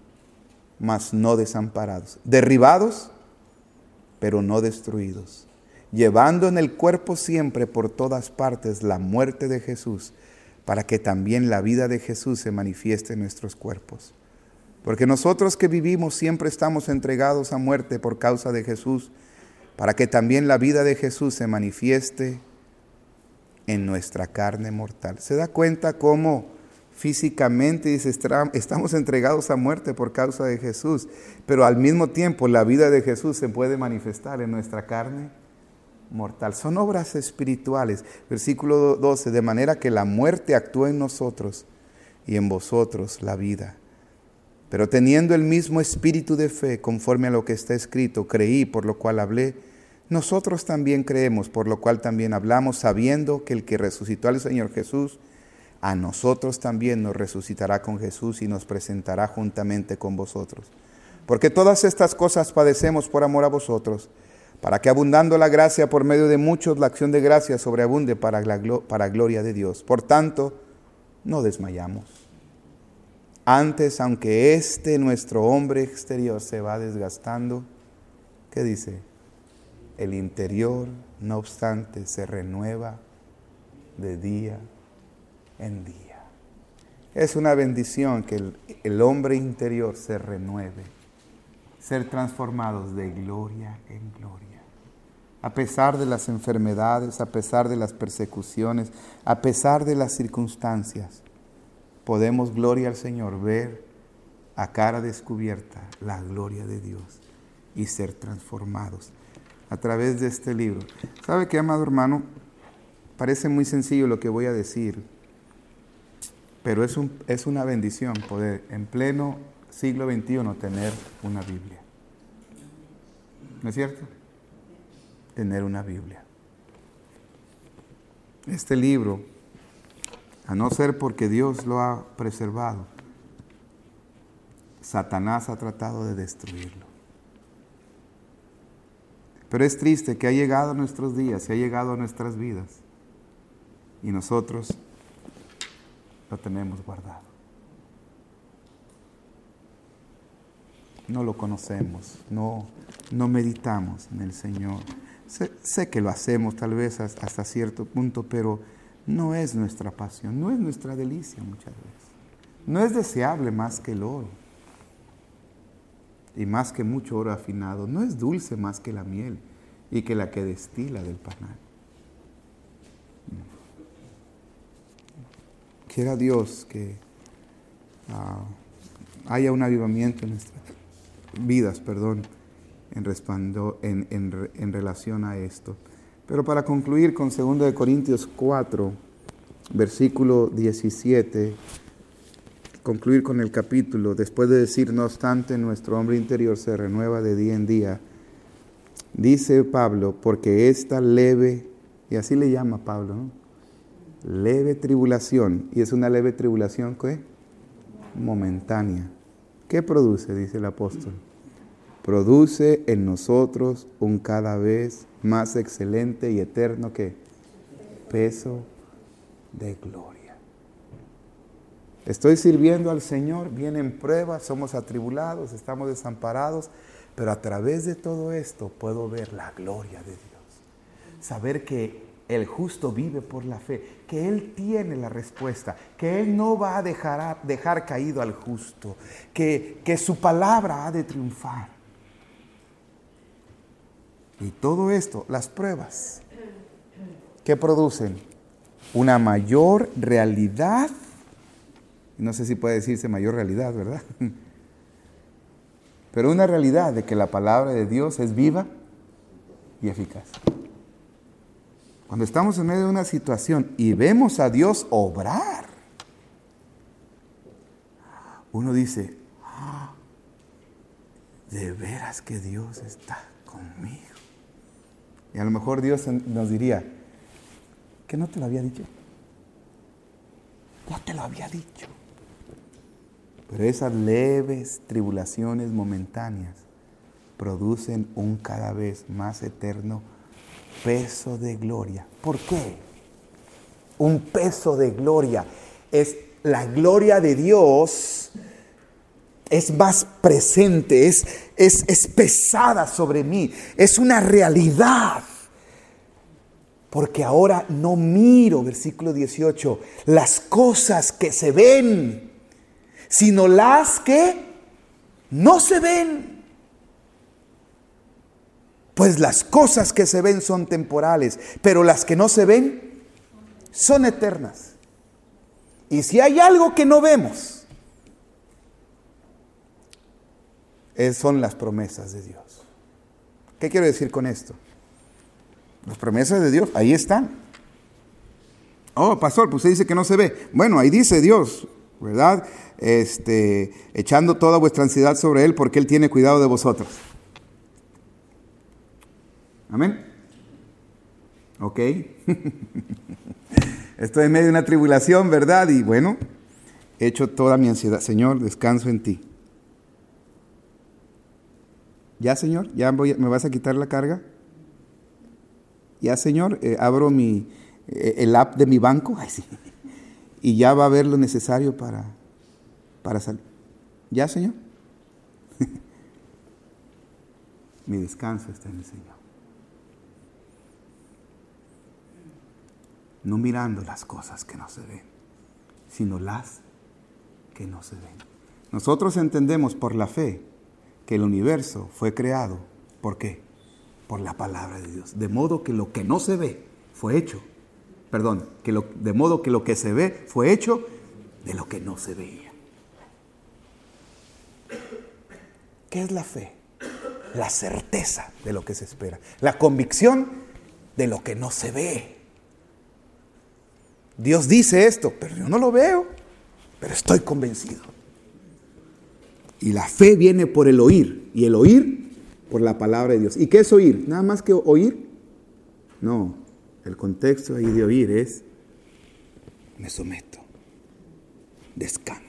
mas no desamparados, derribados, pero no destruidos, llevando en el cuerpo siempre por todas partes la muerte de Jesús, para que también la vida de Jesús se manifieste en nuestros cuerpos. Porque nosotros que vivimos siempre estamos entregados a muerte por causa de Jesús, para que también la vida de Jesús se manifieste en nuestra carne mortal. ¿Se da cuenta cómo físicamente dice, estamos entregados a muerte por causa de Jesús, pero al mismo tiempo la vida de Jesús se puede manifestar en nuestra carne mortal? Son obras espirituales. Versículo doce, de manera que la muerte actúa en nosotros y en vosotros la vida. Pero teniendo el mismo espíritu de fe, conforme a lo que está escrito, creí, por lo cual hablé, nosotros también creemos, por lo cual también hablamos, sabiendo que el que resucitó al Señor Jesús, a nosotros también nos resucitará con Jesús y nos presentará juntamente con vosotros. Porque todas estas cosas padecemos por amor a vosotros, para que abundando la gracia por medio de muchos, la acción de gracia sobreabunde para la para gloria de Dios. Por tanto, no desmayamos. Antes, aunque este nuestro hombre exterior se va desgastando, ¿qué dice? El interior, no obstante, se renueva de día en día. Es una bendición que el, el hombre interior se renueve, ser transformados de gloria en gloria. A pesar de las enfermedades, a pesar de las persecuciones, a pesar de las circunstancias, podemos, gloria al Señor, ver a cara descubierta la gloria de Dios y ser transformados a través de este libro. ¿Sabe qué, amado hermano? Parece muy sencillo lo que voy a decir, Pero es, un, es una bendición poder en pleno siglo veintiuno tener una Biblia. ¿No es cierto? Tener una Biblia. Este libro, a no ser porque Dios lo ha preservado, Satanás ha tratado de destruirlo. Pero es triste que ha llegado a nuestros días, se ha llegado a nuestras vidas y nosotros lo tenemos guardado. No lo conocemos, no, no meditamos en el Señor. Sé, sé que lo hacemos tal vez hasta cierto punto, pero no es nuestra pasión, no es nuestra delicia muchas veces. No es deseable más que el oro y más que mucho oro afinado. No es dulce más que la miel y que la que destila del panal. Quiera Dios que uh, haya un avivamiento en nuestras vidas, perdón, en, respando, en, en, en relación a esto. Pero para concluir con segunda de Corintios cuatro, versículo diecisiete, concluir con el capítulo, después de decir, no obstante, nuestro hombre interior se renueva de día en día, dice Pablo, porque esta leve, y así le llama Pablo, ¿no? Leve tribulación, y es una leve tribulación ¿qué? Momentánea. ¿Qué produce? Dice el apóstol. Produce en nosotros un cada vez más excelente y eterno ¿qué? Peso de gloria. Estoy sirviendo al Señor, vienen pruebas, somos atribulados, estamos desamparados, pero a través de todo esto puedo ver la gloria de Dios. Saber que el justo vive por la fe, que Él tiene la respuesta, que Él no va a dejar, dejar caído al justo, que, que su palabra ha de triunfar. Y todo esto, las pruebas, ¿qué producen? Una mayor realidad, no sé si puede decirse mayor realidad, ¿verdad? Pero una realidad de que la palabra de Dios es viva y eficaz. Cuando estamos en medio de una situación y vemos a Dios obrar, uno dice, ah, de veras que Dios está conmigo. Y a lo mejor Dios nos diría, ¿que no te lo había dicho? Ya te lo había dicho. Pero esas leves tribulaciones momentáneas producen un cada vez más eterno peso de gloria. ¿Por qué? Un peso de gloria. Es la gloria de Dios, es más presente, es, es, es pesada sobre mí, es una realidad. Porque ahora no miro, versículo dieciocho, las cosas que se ven, sino las que no se ven. Pues las cosas que se ven son temporales, pero las que no se ven son eternas. Y si hay algo que no vemos, son las promesas de Dios. ¿Qué quiero decir con esto? Las promesas de Dios, ahí están. Oh, pastor, pues usted dice que no se ve. Bueno, ahí dice Dios, ¿verdad? Este, echando toda vuestra ansiedad sobre Él, porque Él tiene cuidado de vosotros. Amén. Ok. Estoy en medio de una tribulación, ¿verdad? Y bueno, echo toda mi ansiedad. Señor, descanso en ti. ¿Ya, Señor? ¿Ya voy, me vas a quitar la carga? ¿Ya, Señor? Eh, abro mi, eh, el app de mi banco. Ay, sí. Y ya va a haber lo necesario para, para salir. ¿Ya, Señor? Mi descanso está en el Señor. No mirando las cosas que no se ven, sino las que no se ven. Nosotros entendemos por la fe que el universo fue creado. ¿Por qué? Por la palabra de Dios. De modo que lo que no se ve fue hecho. Perdón, que lo, de modo que lo que se ve fue hecho de lo que no se veía. ¿Qué es la fe? La certeza de lo que se espera. La convicción de lo que no se ve. Dios dice esto, pero yo no lo veo. pero estoy convencido. Y la fe viene por el oír, y el oír por la palabra de Dios. ¿Y qué es oír? ¿Nada más que oír? No, el contexto ahí de oír es, me someto, descanso.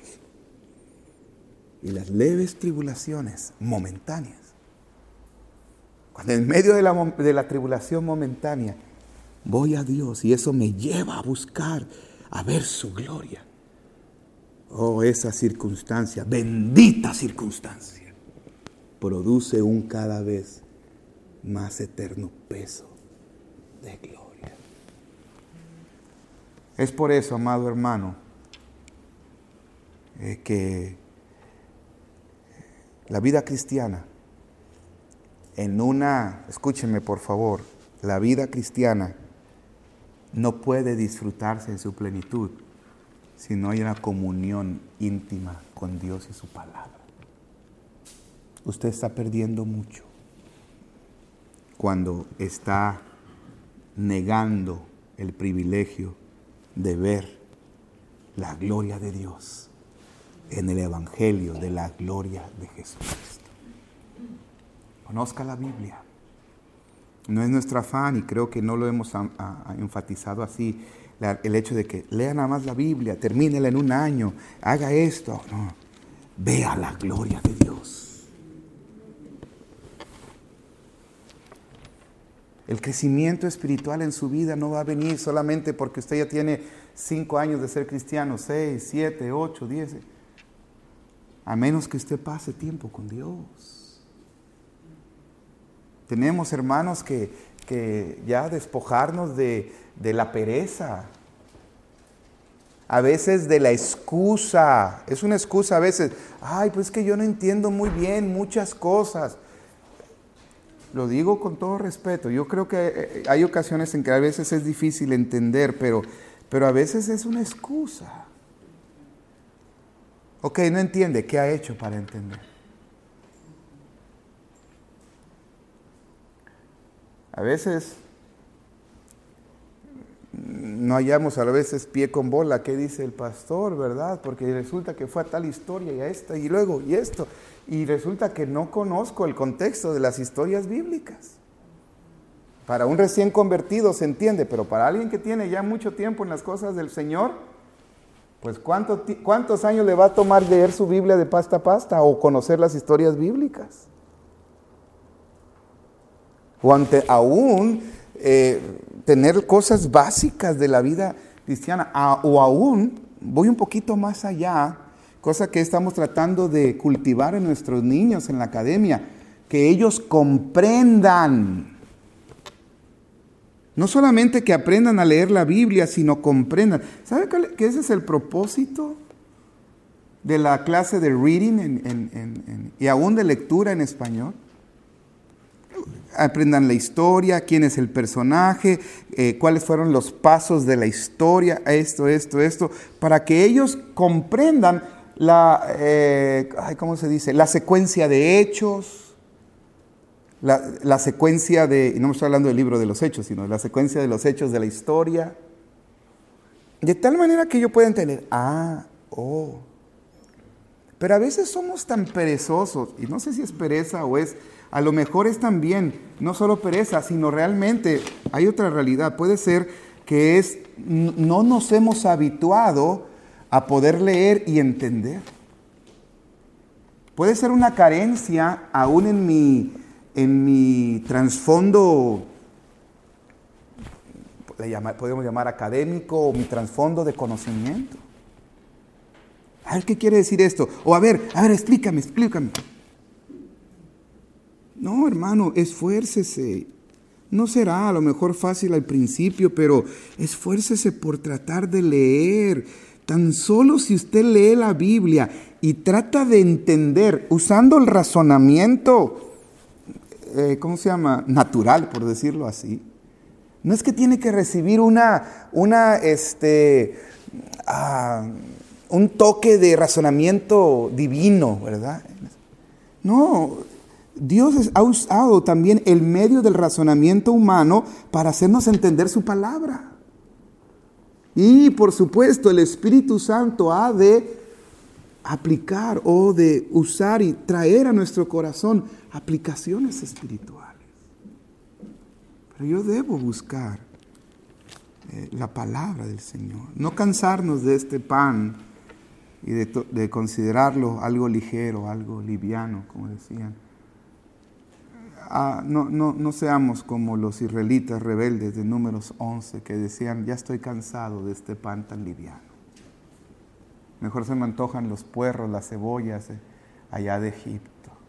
Y las leves tribulaciones momentáneas, cuando en medio de la, de la tribulación momentánea, voy a Dios y eso me lleva a buscar, a ver su gloria. Oh, esa circunstancia, bendita circunstancia, produce un cada vez más eterno peso de gloria. Es por eso, amado hermano, eh, que la vida cristiana, en una, escúchenme por favor, la vida cristiana no puede disfrutarse en su plenitud si no hay una comunión íntima con Dios y su palabra. Usted está perdiendo mucho cuando está negando el privilegio de ver la gloria de Dios en el Evangelio de la gloria de Jesucristo. Conozca la Biblia. No es nuestro afán, y creo que no lo hemos a, a, enfatizado así, la, el hecho de que lea nada más la Biblia, termínela en un año, haga esto. No, vea la gloria de Dios. El crecimiento espiritual en su vida no va a venir solamente porque usted ya tiene cinco años de ser cristiano, seis, siete, ocho, diez, a menos que usted pase tiempo con Dios. Tenemos hermanos que, que ya despojarnos de, de la pereza, a veces de la excusa. Es una excusa a veces, ay, pues es que yo no entiendo muy bien muchas cosas. Lo digo con todo respeto, yo creo que hay ocasiones en que a veces es difícil entender, pero, pero a veces es una excusa. Ok, no entiende, ¿qué ha hecho para entender? A veces no hallamos a veces pie con bola, ¿qué dice el pastor, verdad? Porque resulta que fue a tal historia y a esta y luego y esto. Y resulta que no conozco el contexto de las historias bíblicas. Para un recién convertido se entiende, pero para alguien que tiene ya mucho tiempo en las cosas del Señor, pues ¿cuánto, ¿cuántos años le va a tomar leer su Biblia de pasta a pasta o conocer las historias bíblicas? O ante, aún eh, tener cosas básicas de la vida cristiana, a, o aún, voy un poquito más allá, cosa que estamos tratando de cultivar en nuestros niños en la academia, que ellos comprendan. No solamente que aprendan a leer la Biblia, sino comprendan. ¿Sabe que ese es el propósito de la clase de reading en, en, en, en, y aún de lectura en español? Aprendan la historia, quién es el personaje, eh, cuáles fueron los pasos de la historia, esto, esto, esto, para que ellos comprendan la, eh, ¿cómo se dice? La secuencia de hechos, la, la secuencia de, y no me estoy hablando del libro de los hechos, sino de la secuencia de los hechos de la historia, de tal manera que yo pueda entender, ah, oh, pero a veces somos tan perezosos, y no sé si es pereza o es, a lo mejor es también, no solo pereza, sino realmente hay otra realidad. Puede ser que es, no nos hemos habituado a poder leer y entender. Puede ser una carencia aún en mi, en mi trasfondo, podemos llamar académico, o mi trasfondo de conocimiento. A ver, ¿qué quiere decir esto? O a ver, a ver, explícame, explícame. No, hermano, esfuércese. No será a lo mejor fácil al principio, pero esfuércese por tratar de leer. Tan solo si usted lee la Biblia y trata de entender, usando el razonamiento, eh, ¿cómo se llama? Natural, por decirlo así. No es que tiene que recibir una, una, este, uh, un toque de razonamiento divino, ¿verdad? No. Dios ha usado también el medio del razonamiento humano para hacernos entender su palabra. Y por supuesto el Espíritu Santo ha de aplicar o de usar y traer a nuestro corazón aplicaciones espirituales. Pero yo debo buscar eh, la palabra del Señor. No cansarnos de este pan y de, to- de considerarlo algo ligero, algo liviano, como decían. Ah, no, no, no seamos como los israelitas rebeldes de Números once que decían, ya estoy cansado de este pan tan liviano. Mejor se me antojan los puerros, las cebollas eh, allá de Egipto.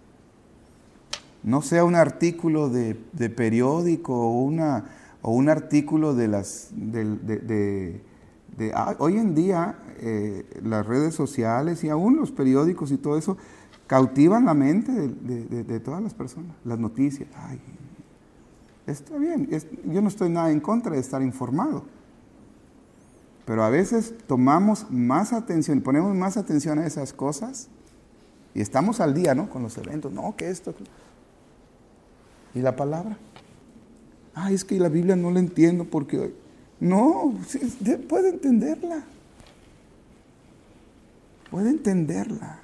No sea un artículo de, de periódico o, una, o un artículo de las... De, de, de, de, ah, hoy en día eh, las redes sociales y aún los periódicos y todo eso cautivan la mente de, de, de, de todas las personas. Las noticias. Ay, está bien, es, yo no estoy nada en contra de estar informado. Pero a veces tomamos más atención, ponemos más atención a esas cosas y estamos al día, ¿no? Con los eventos. No, que esto... ¿Y la palabra? Ah, es que la Biblia no la entiendo porque... No, sí, puede entenderla. Puede entenderla.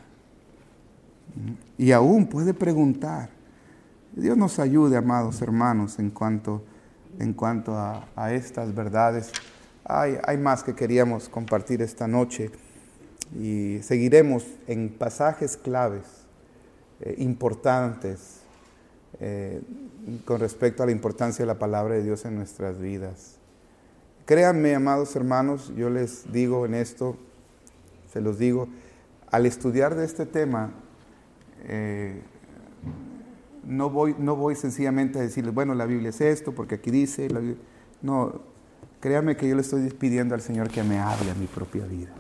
Y aún puede preguntar. Dios nos ayude, amados hermanos, en cuanto, en cuanto a, a estas verdades. Hay, hay más que queríamos compartir esta noche y seguiremos en pasajes claves, eh, importantes, eh, con respecto a la importancia de la palabra de Dios en nuestras vidas. Créanme, amados hermanos, yo les digo en esto, se los digo, al estudiar de este tema, eh, no voy, no voy sencillamente a decirles, bueno, la Biblia es esto, porque aquí dice, la Biblia... no, créanme que yo le estoy pidiendo al Señor que me hable a mi propia vida.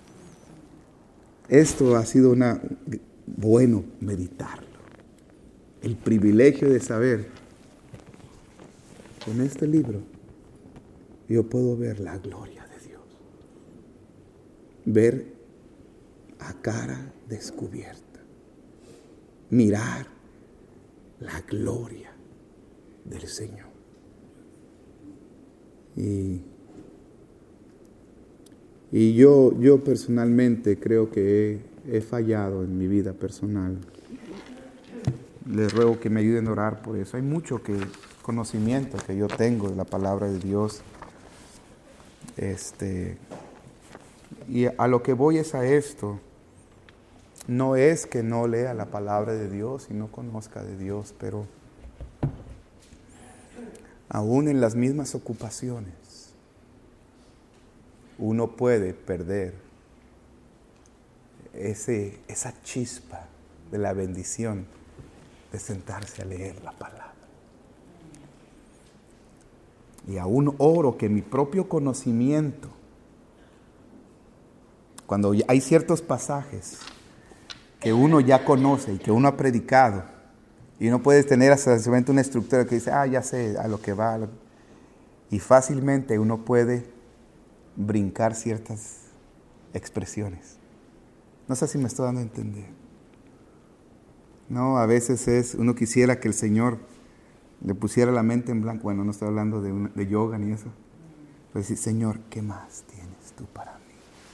Esto ha sido una, bueno meditarlo, el privilegio de saber, con este libro, yo puedo ver la gloria de Dios, ver a cara descubierta, mirar la gloria del Señor. Y, y yo, yo personalmente creo que he, he fallado en mi vida personal. Les ruego que me ayuden a orar por eso. Hay mucho que, conocimiento que yo tengo de la palabra de Dios. Este, y a lo que voy es a esto. No es que no lea la palabra de Dios y no conozca de Dios, pero aún en las mismas ocupaciones, uno puede perder ese, esa chispa de la bendición de sentarse a leer la palabra. Y aún oro que mi propio conocimiento, cuando hay ciertos pasajes que uno ya conoce y que uno ha predicado, y uno puede tener hasta simplemente una estructura que dice, ah, ya sé a lo que va, y fácilmente uno puede brincar ciertas expresiones. No sé si me estoy dando a entender. No, a veces es, uno quisiera que el Señor le pusiera la mente en blanco. Bueno, no estoy hablando de, una, de yoga ni eso. Pero decir, Señor, ¿qué más tienes tú para mí?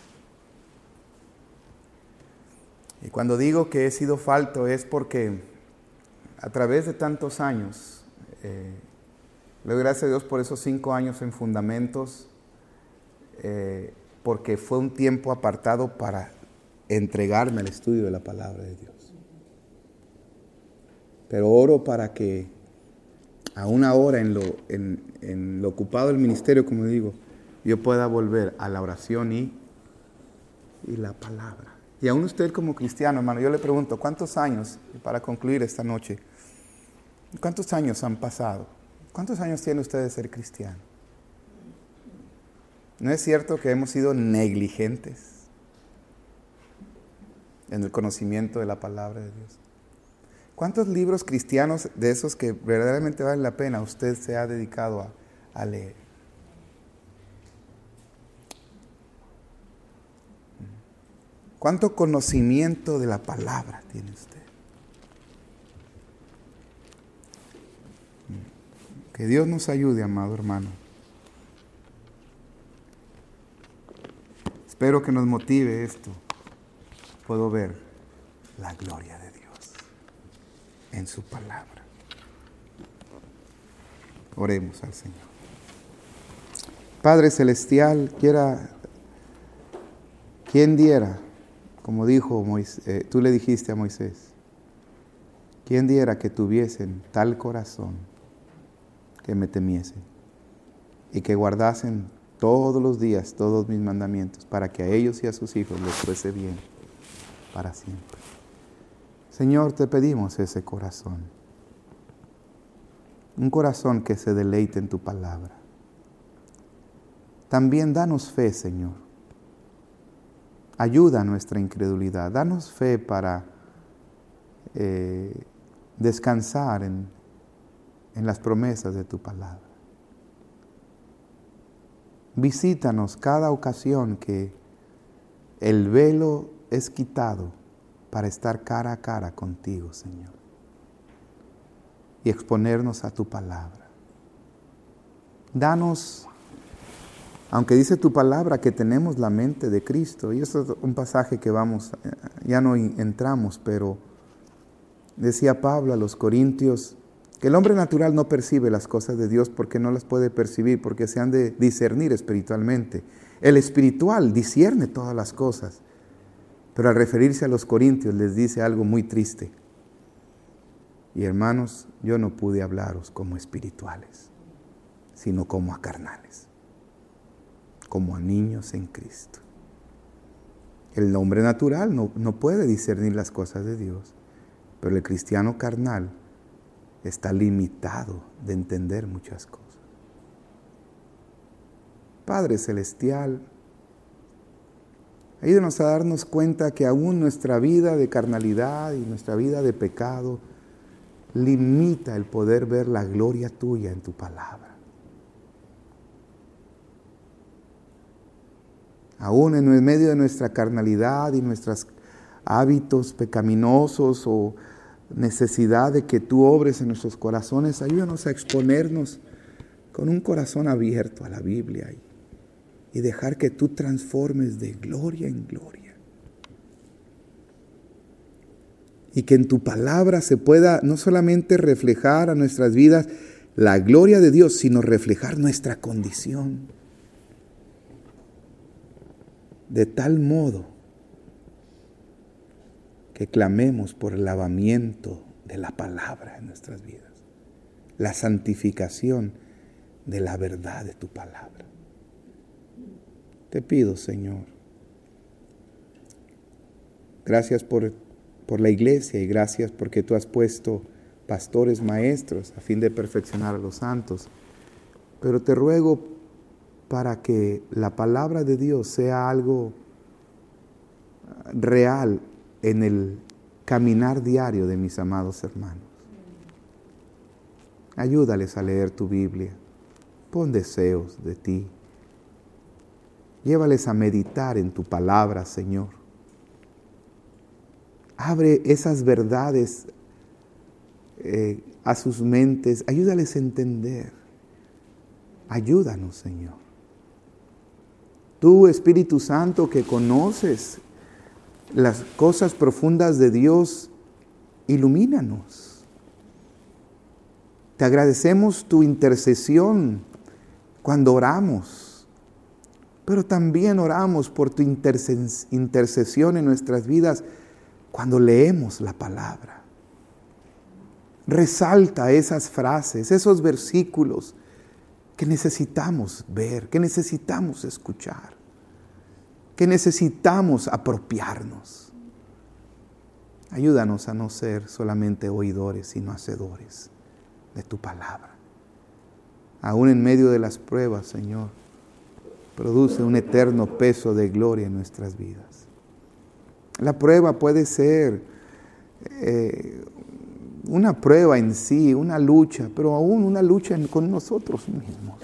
Y cuando digo que he sido falto es porque a través de tantos años, eh, le doy gracias a Dios por esos cinco años en Fundamentos, eh, porque fue un tiempo apartado para entregarme al estudio de la palabra de Dios. Pero oro para que aún ahora en lo, en, en lo ocupado del ministerio, como digo, yo pueda volver a la oración y, y la palabra. Y aún usted como cristiano, hermano, yo le pregunto, ¿cuántos años, para concluir esta noche, cuántos años han pasado? ¿Cuántos años tiene usted de ser cristiano? ¿No es cierto que hemos sido negligentes en el conocimiento de la palabra de Dios? ¿Cuántos libros cristianos de esos que verdaderamente valen la pena usted se ha dedicado a, a leer? ¿Cuánto conocimiento de la palabra tiene usted? Que Dios nos ayude, amado hermano. Espero que nos motive esto puedo ver la gloria de Dios en su palabra. Oremos al Señor. Padre Celestial, quiera, ¿quién diera, como dijo Moisés, eh, tú le dijiste a Moisés, quién diera que tuviesen tal corazón que me temiesen y que guardasen todos los días todos mis mandamientos, para que a ellos y a sus hijos les fuese bien para siempre? Señor, te pedimos ese corazón, un corazón que se deleite en tu palabra. También danos fe, Señor. Ayuda a nuestra incredulidad. Danos fe para eh, descansar en, en las promesas de tu palabra. Visítanos cada ocasión que el velo es quitado para estar cara a cara contigo, Señor, y exponernos a tu palabra. Danos, aunque dice tu palabra que tenemos la mente de Cristo, y eso es un pasaje que vamos, ya no entramos, pero decía Pablo a los Corintios que el hombre natural no percibe las cosas de Dios porque no las puede percibir, porque se han de discernir espiritualmente. El espiritual discierne todas las cosas, pero al referirse a los Corintios les dice algo muy triste. Y hermanos, yo no pude hablaros como espirituales, sino como a carnales, como a niños en Cristo. El hombre natural no, no puede discernir las cosas de Dios, pero el cristiano carnal está limitado de entender muchas cosas. Padre Celestial, ayúdanos a darnos cuenta que aún nuestra vida de carnalidad y nuestra vida de pecado limita el poder ver la gloria tuya en tu palabra. Aún en medio de nuestra carnalidad y nuestros hábitos pecaminosos o necesidad de que tú obres en nuestros corazones, ayúdanos a exponernos con un corazón abierto a la Biblia y, y dejar que tú transformes de gloria en gloria. Y que en tu palabra se pueda no solamente reflejar a nuestras vidas la gloria de Dios, sino reflejar nuestra condición. De tal modo que clamemos por el lavamiento de la palabra en nuestras vidas, la santificación de la verdad de tu palabra. Te pido, Señor, gracias por, por la iglesia y gracias porque tú has puesto pastores maestros a fin de perfeccionar a los santos, pero te ruego para que la palabra de Dios sea algo real en el caminar diario de mis amados hermanos. Ayúdales a leer tu Biblia. Pon deseos de ti. Llévales a meditar en tu palabra, Señor. Abre esas verdades eh, a sus mentes. Ayúdales a entender. Ayúdanos, Señor. Tú, Espíritu Santo, que conoces las cosas profundas de Dios, ilumínanos. Te agradecemos tu intercesión cuando oramos, pero también oramos por tu intercesión en nuestras vidas cuando leemos la palabra. Resalta esas frases, esos versículos que necesitamos ver, que necesitamos escuchar, que necesitamos apropiarnos. Ayúdanos a no ser solamente oidores, sino hacedores de tu palabra. Aún en medio de las pruebas, Señor, produce un eterno peso de gloria en nuestras vidas. La prueba puede ser eh, una prueba en sí, una lucha, pero aún una lucha en, con nosotros mismos.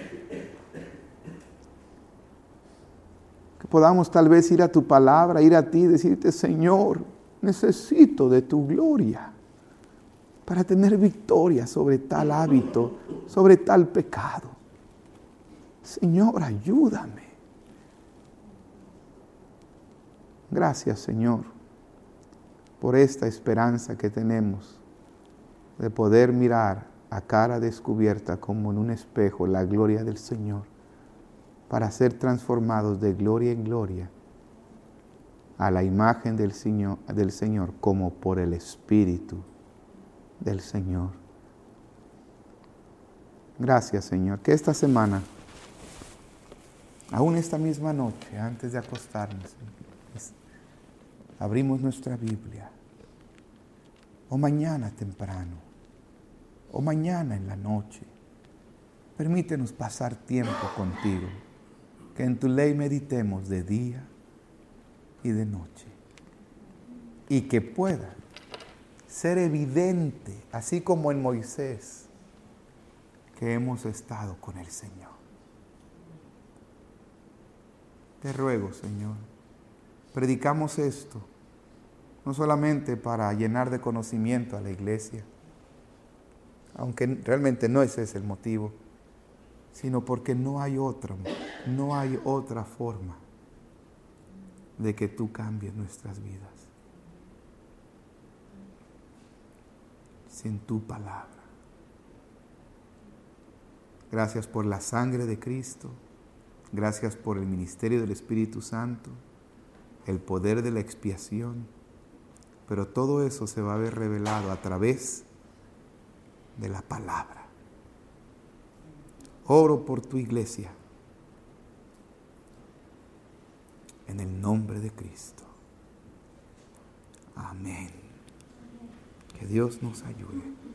Que podamos tal vez ir a tu palabra, ir a ti y decirte, Señor, necesito de tu gloria para tener victoria sobre tal hábito, sobre tal pecado. Señor, ayúdame. Gracias, Señor, por esta esperanza que tenemos de poder mirar a cara descubierta como en un espejo la gloria del Señor, para ser transformados de gloria en gloria a la imagen del Señor, del Señor como por el Espíritu del Señor. Gracias, Señor, que esta semana, aún esta misma noche, antes de acostarnos, abrimos nuestra Biblia, o mañana temprano, o mañana en la noche. Permítenos pasar tiempo contigo, que en tu ley meditemos de día y de noche, y que pueda ser evidente, así como en Moisés, que hemos estado con el Señor. Te ruego, Señor, predicamos esto, no solamente para llenar de conocimiento a la iglesia, aunque realmente no ese es el motivo, sino porque no hay otra, no hay otra forma de que tú cambies nuestras vidas sin tu palabra. Gracias por la sangre de Cristo, gracias por el ministerio del Espíritu Santo, el poder de la expiación, pero todo eso se va a ver revelado a través de la palabra. Oro por tu iglesia, en el nombre de Cristo. Amén. Que Dios nos ayude.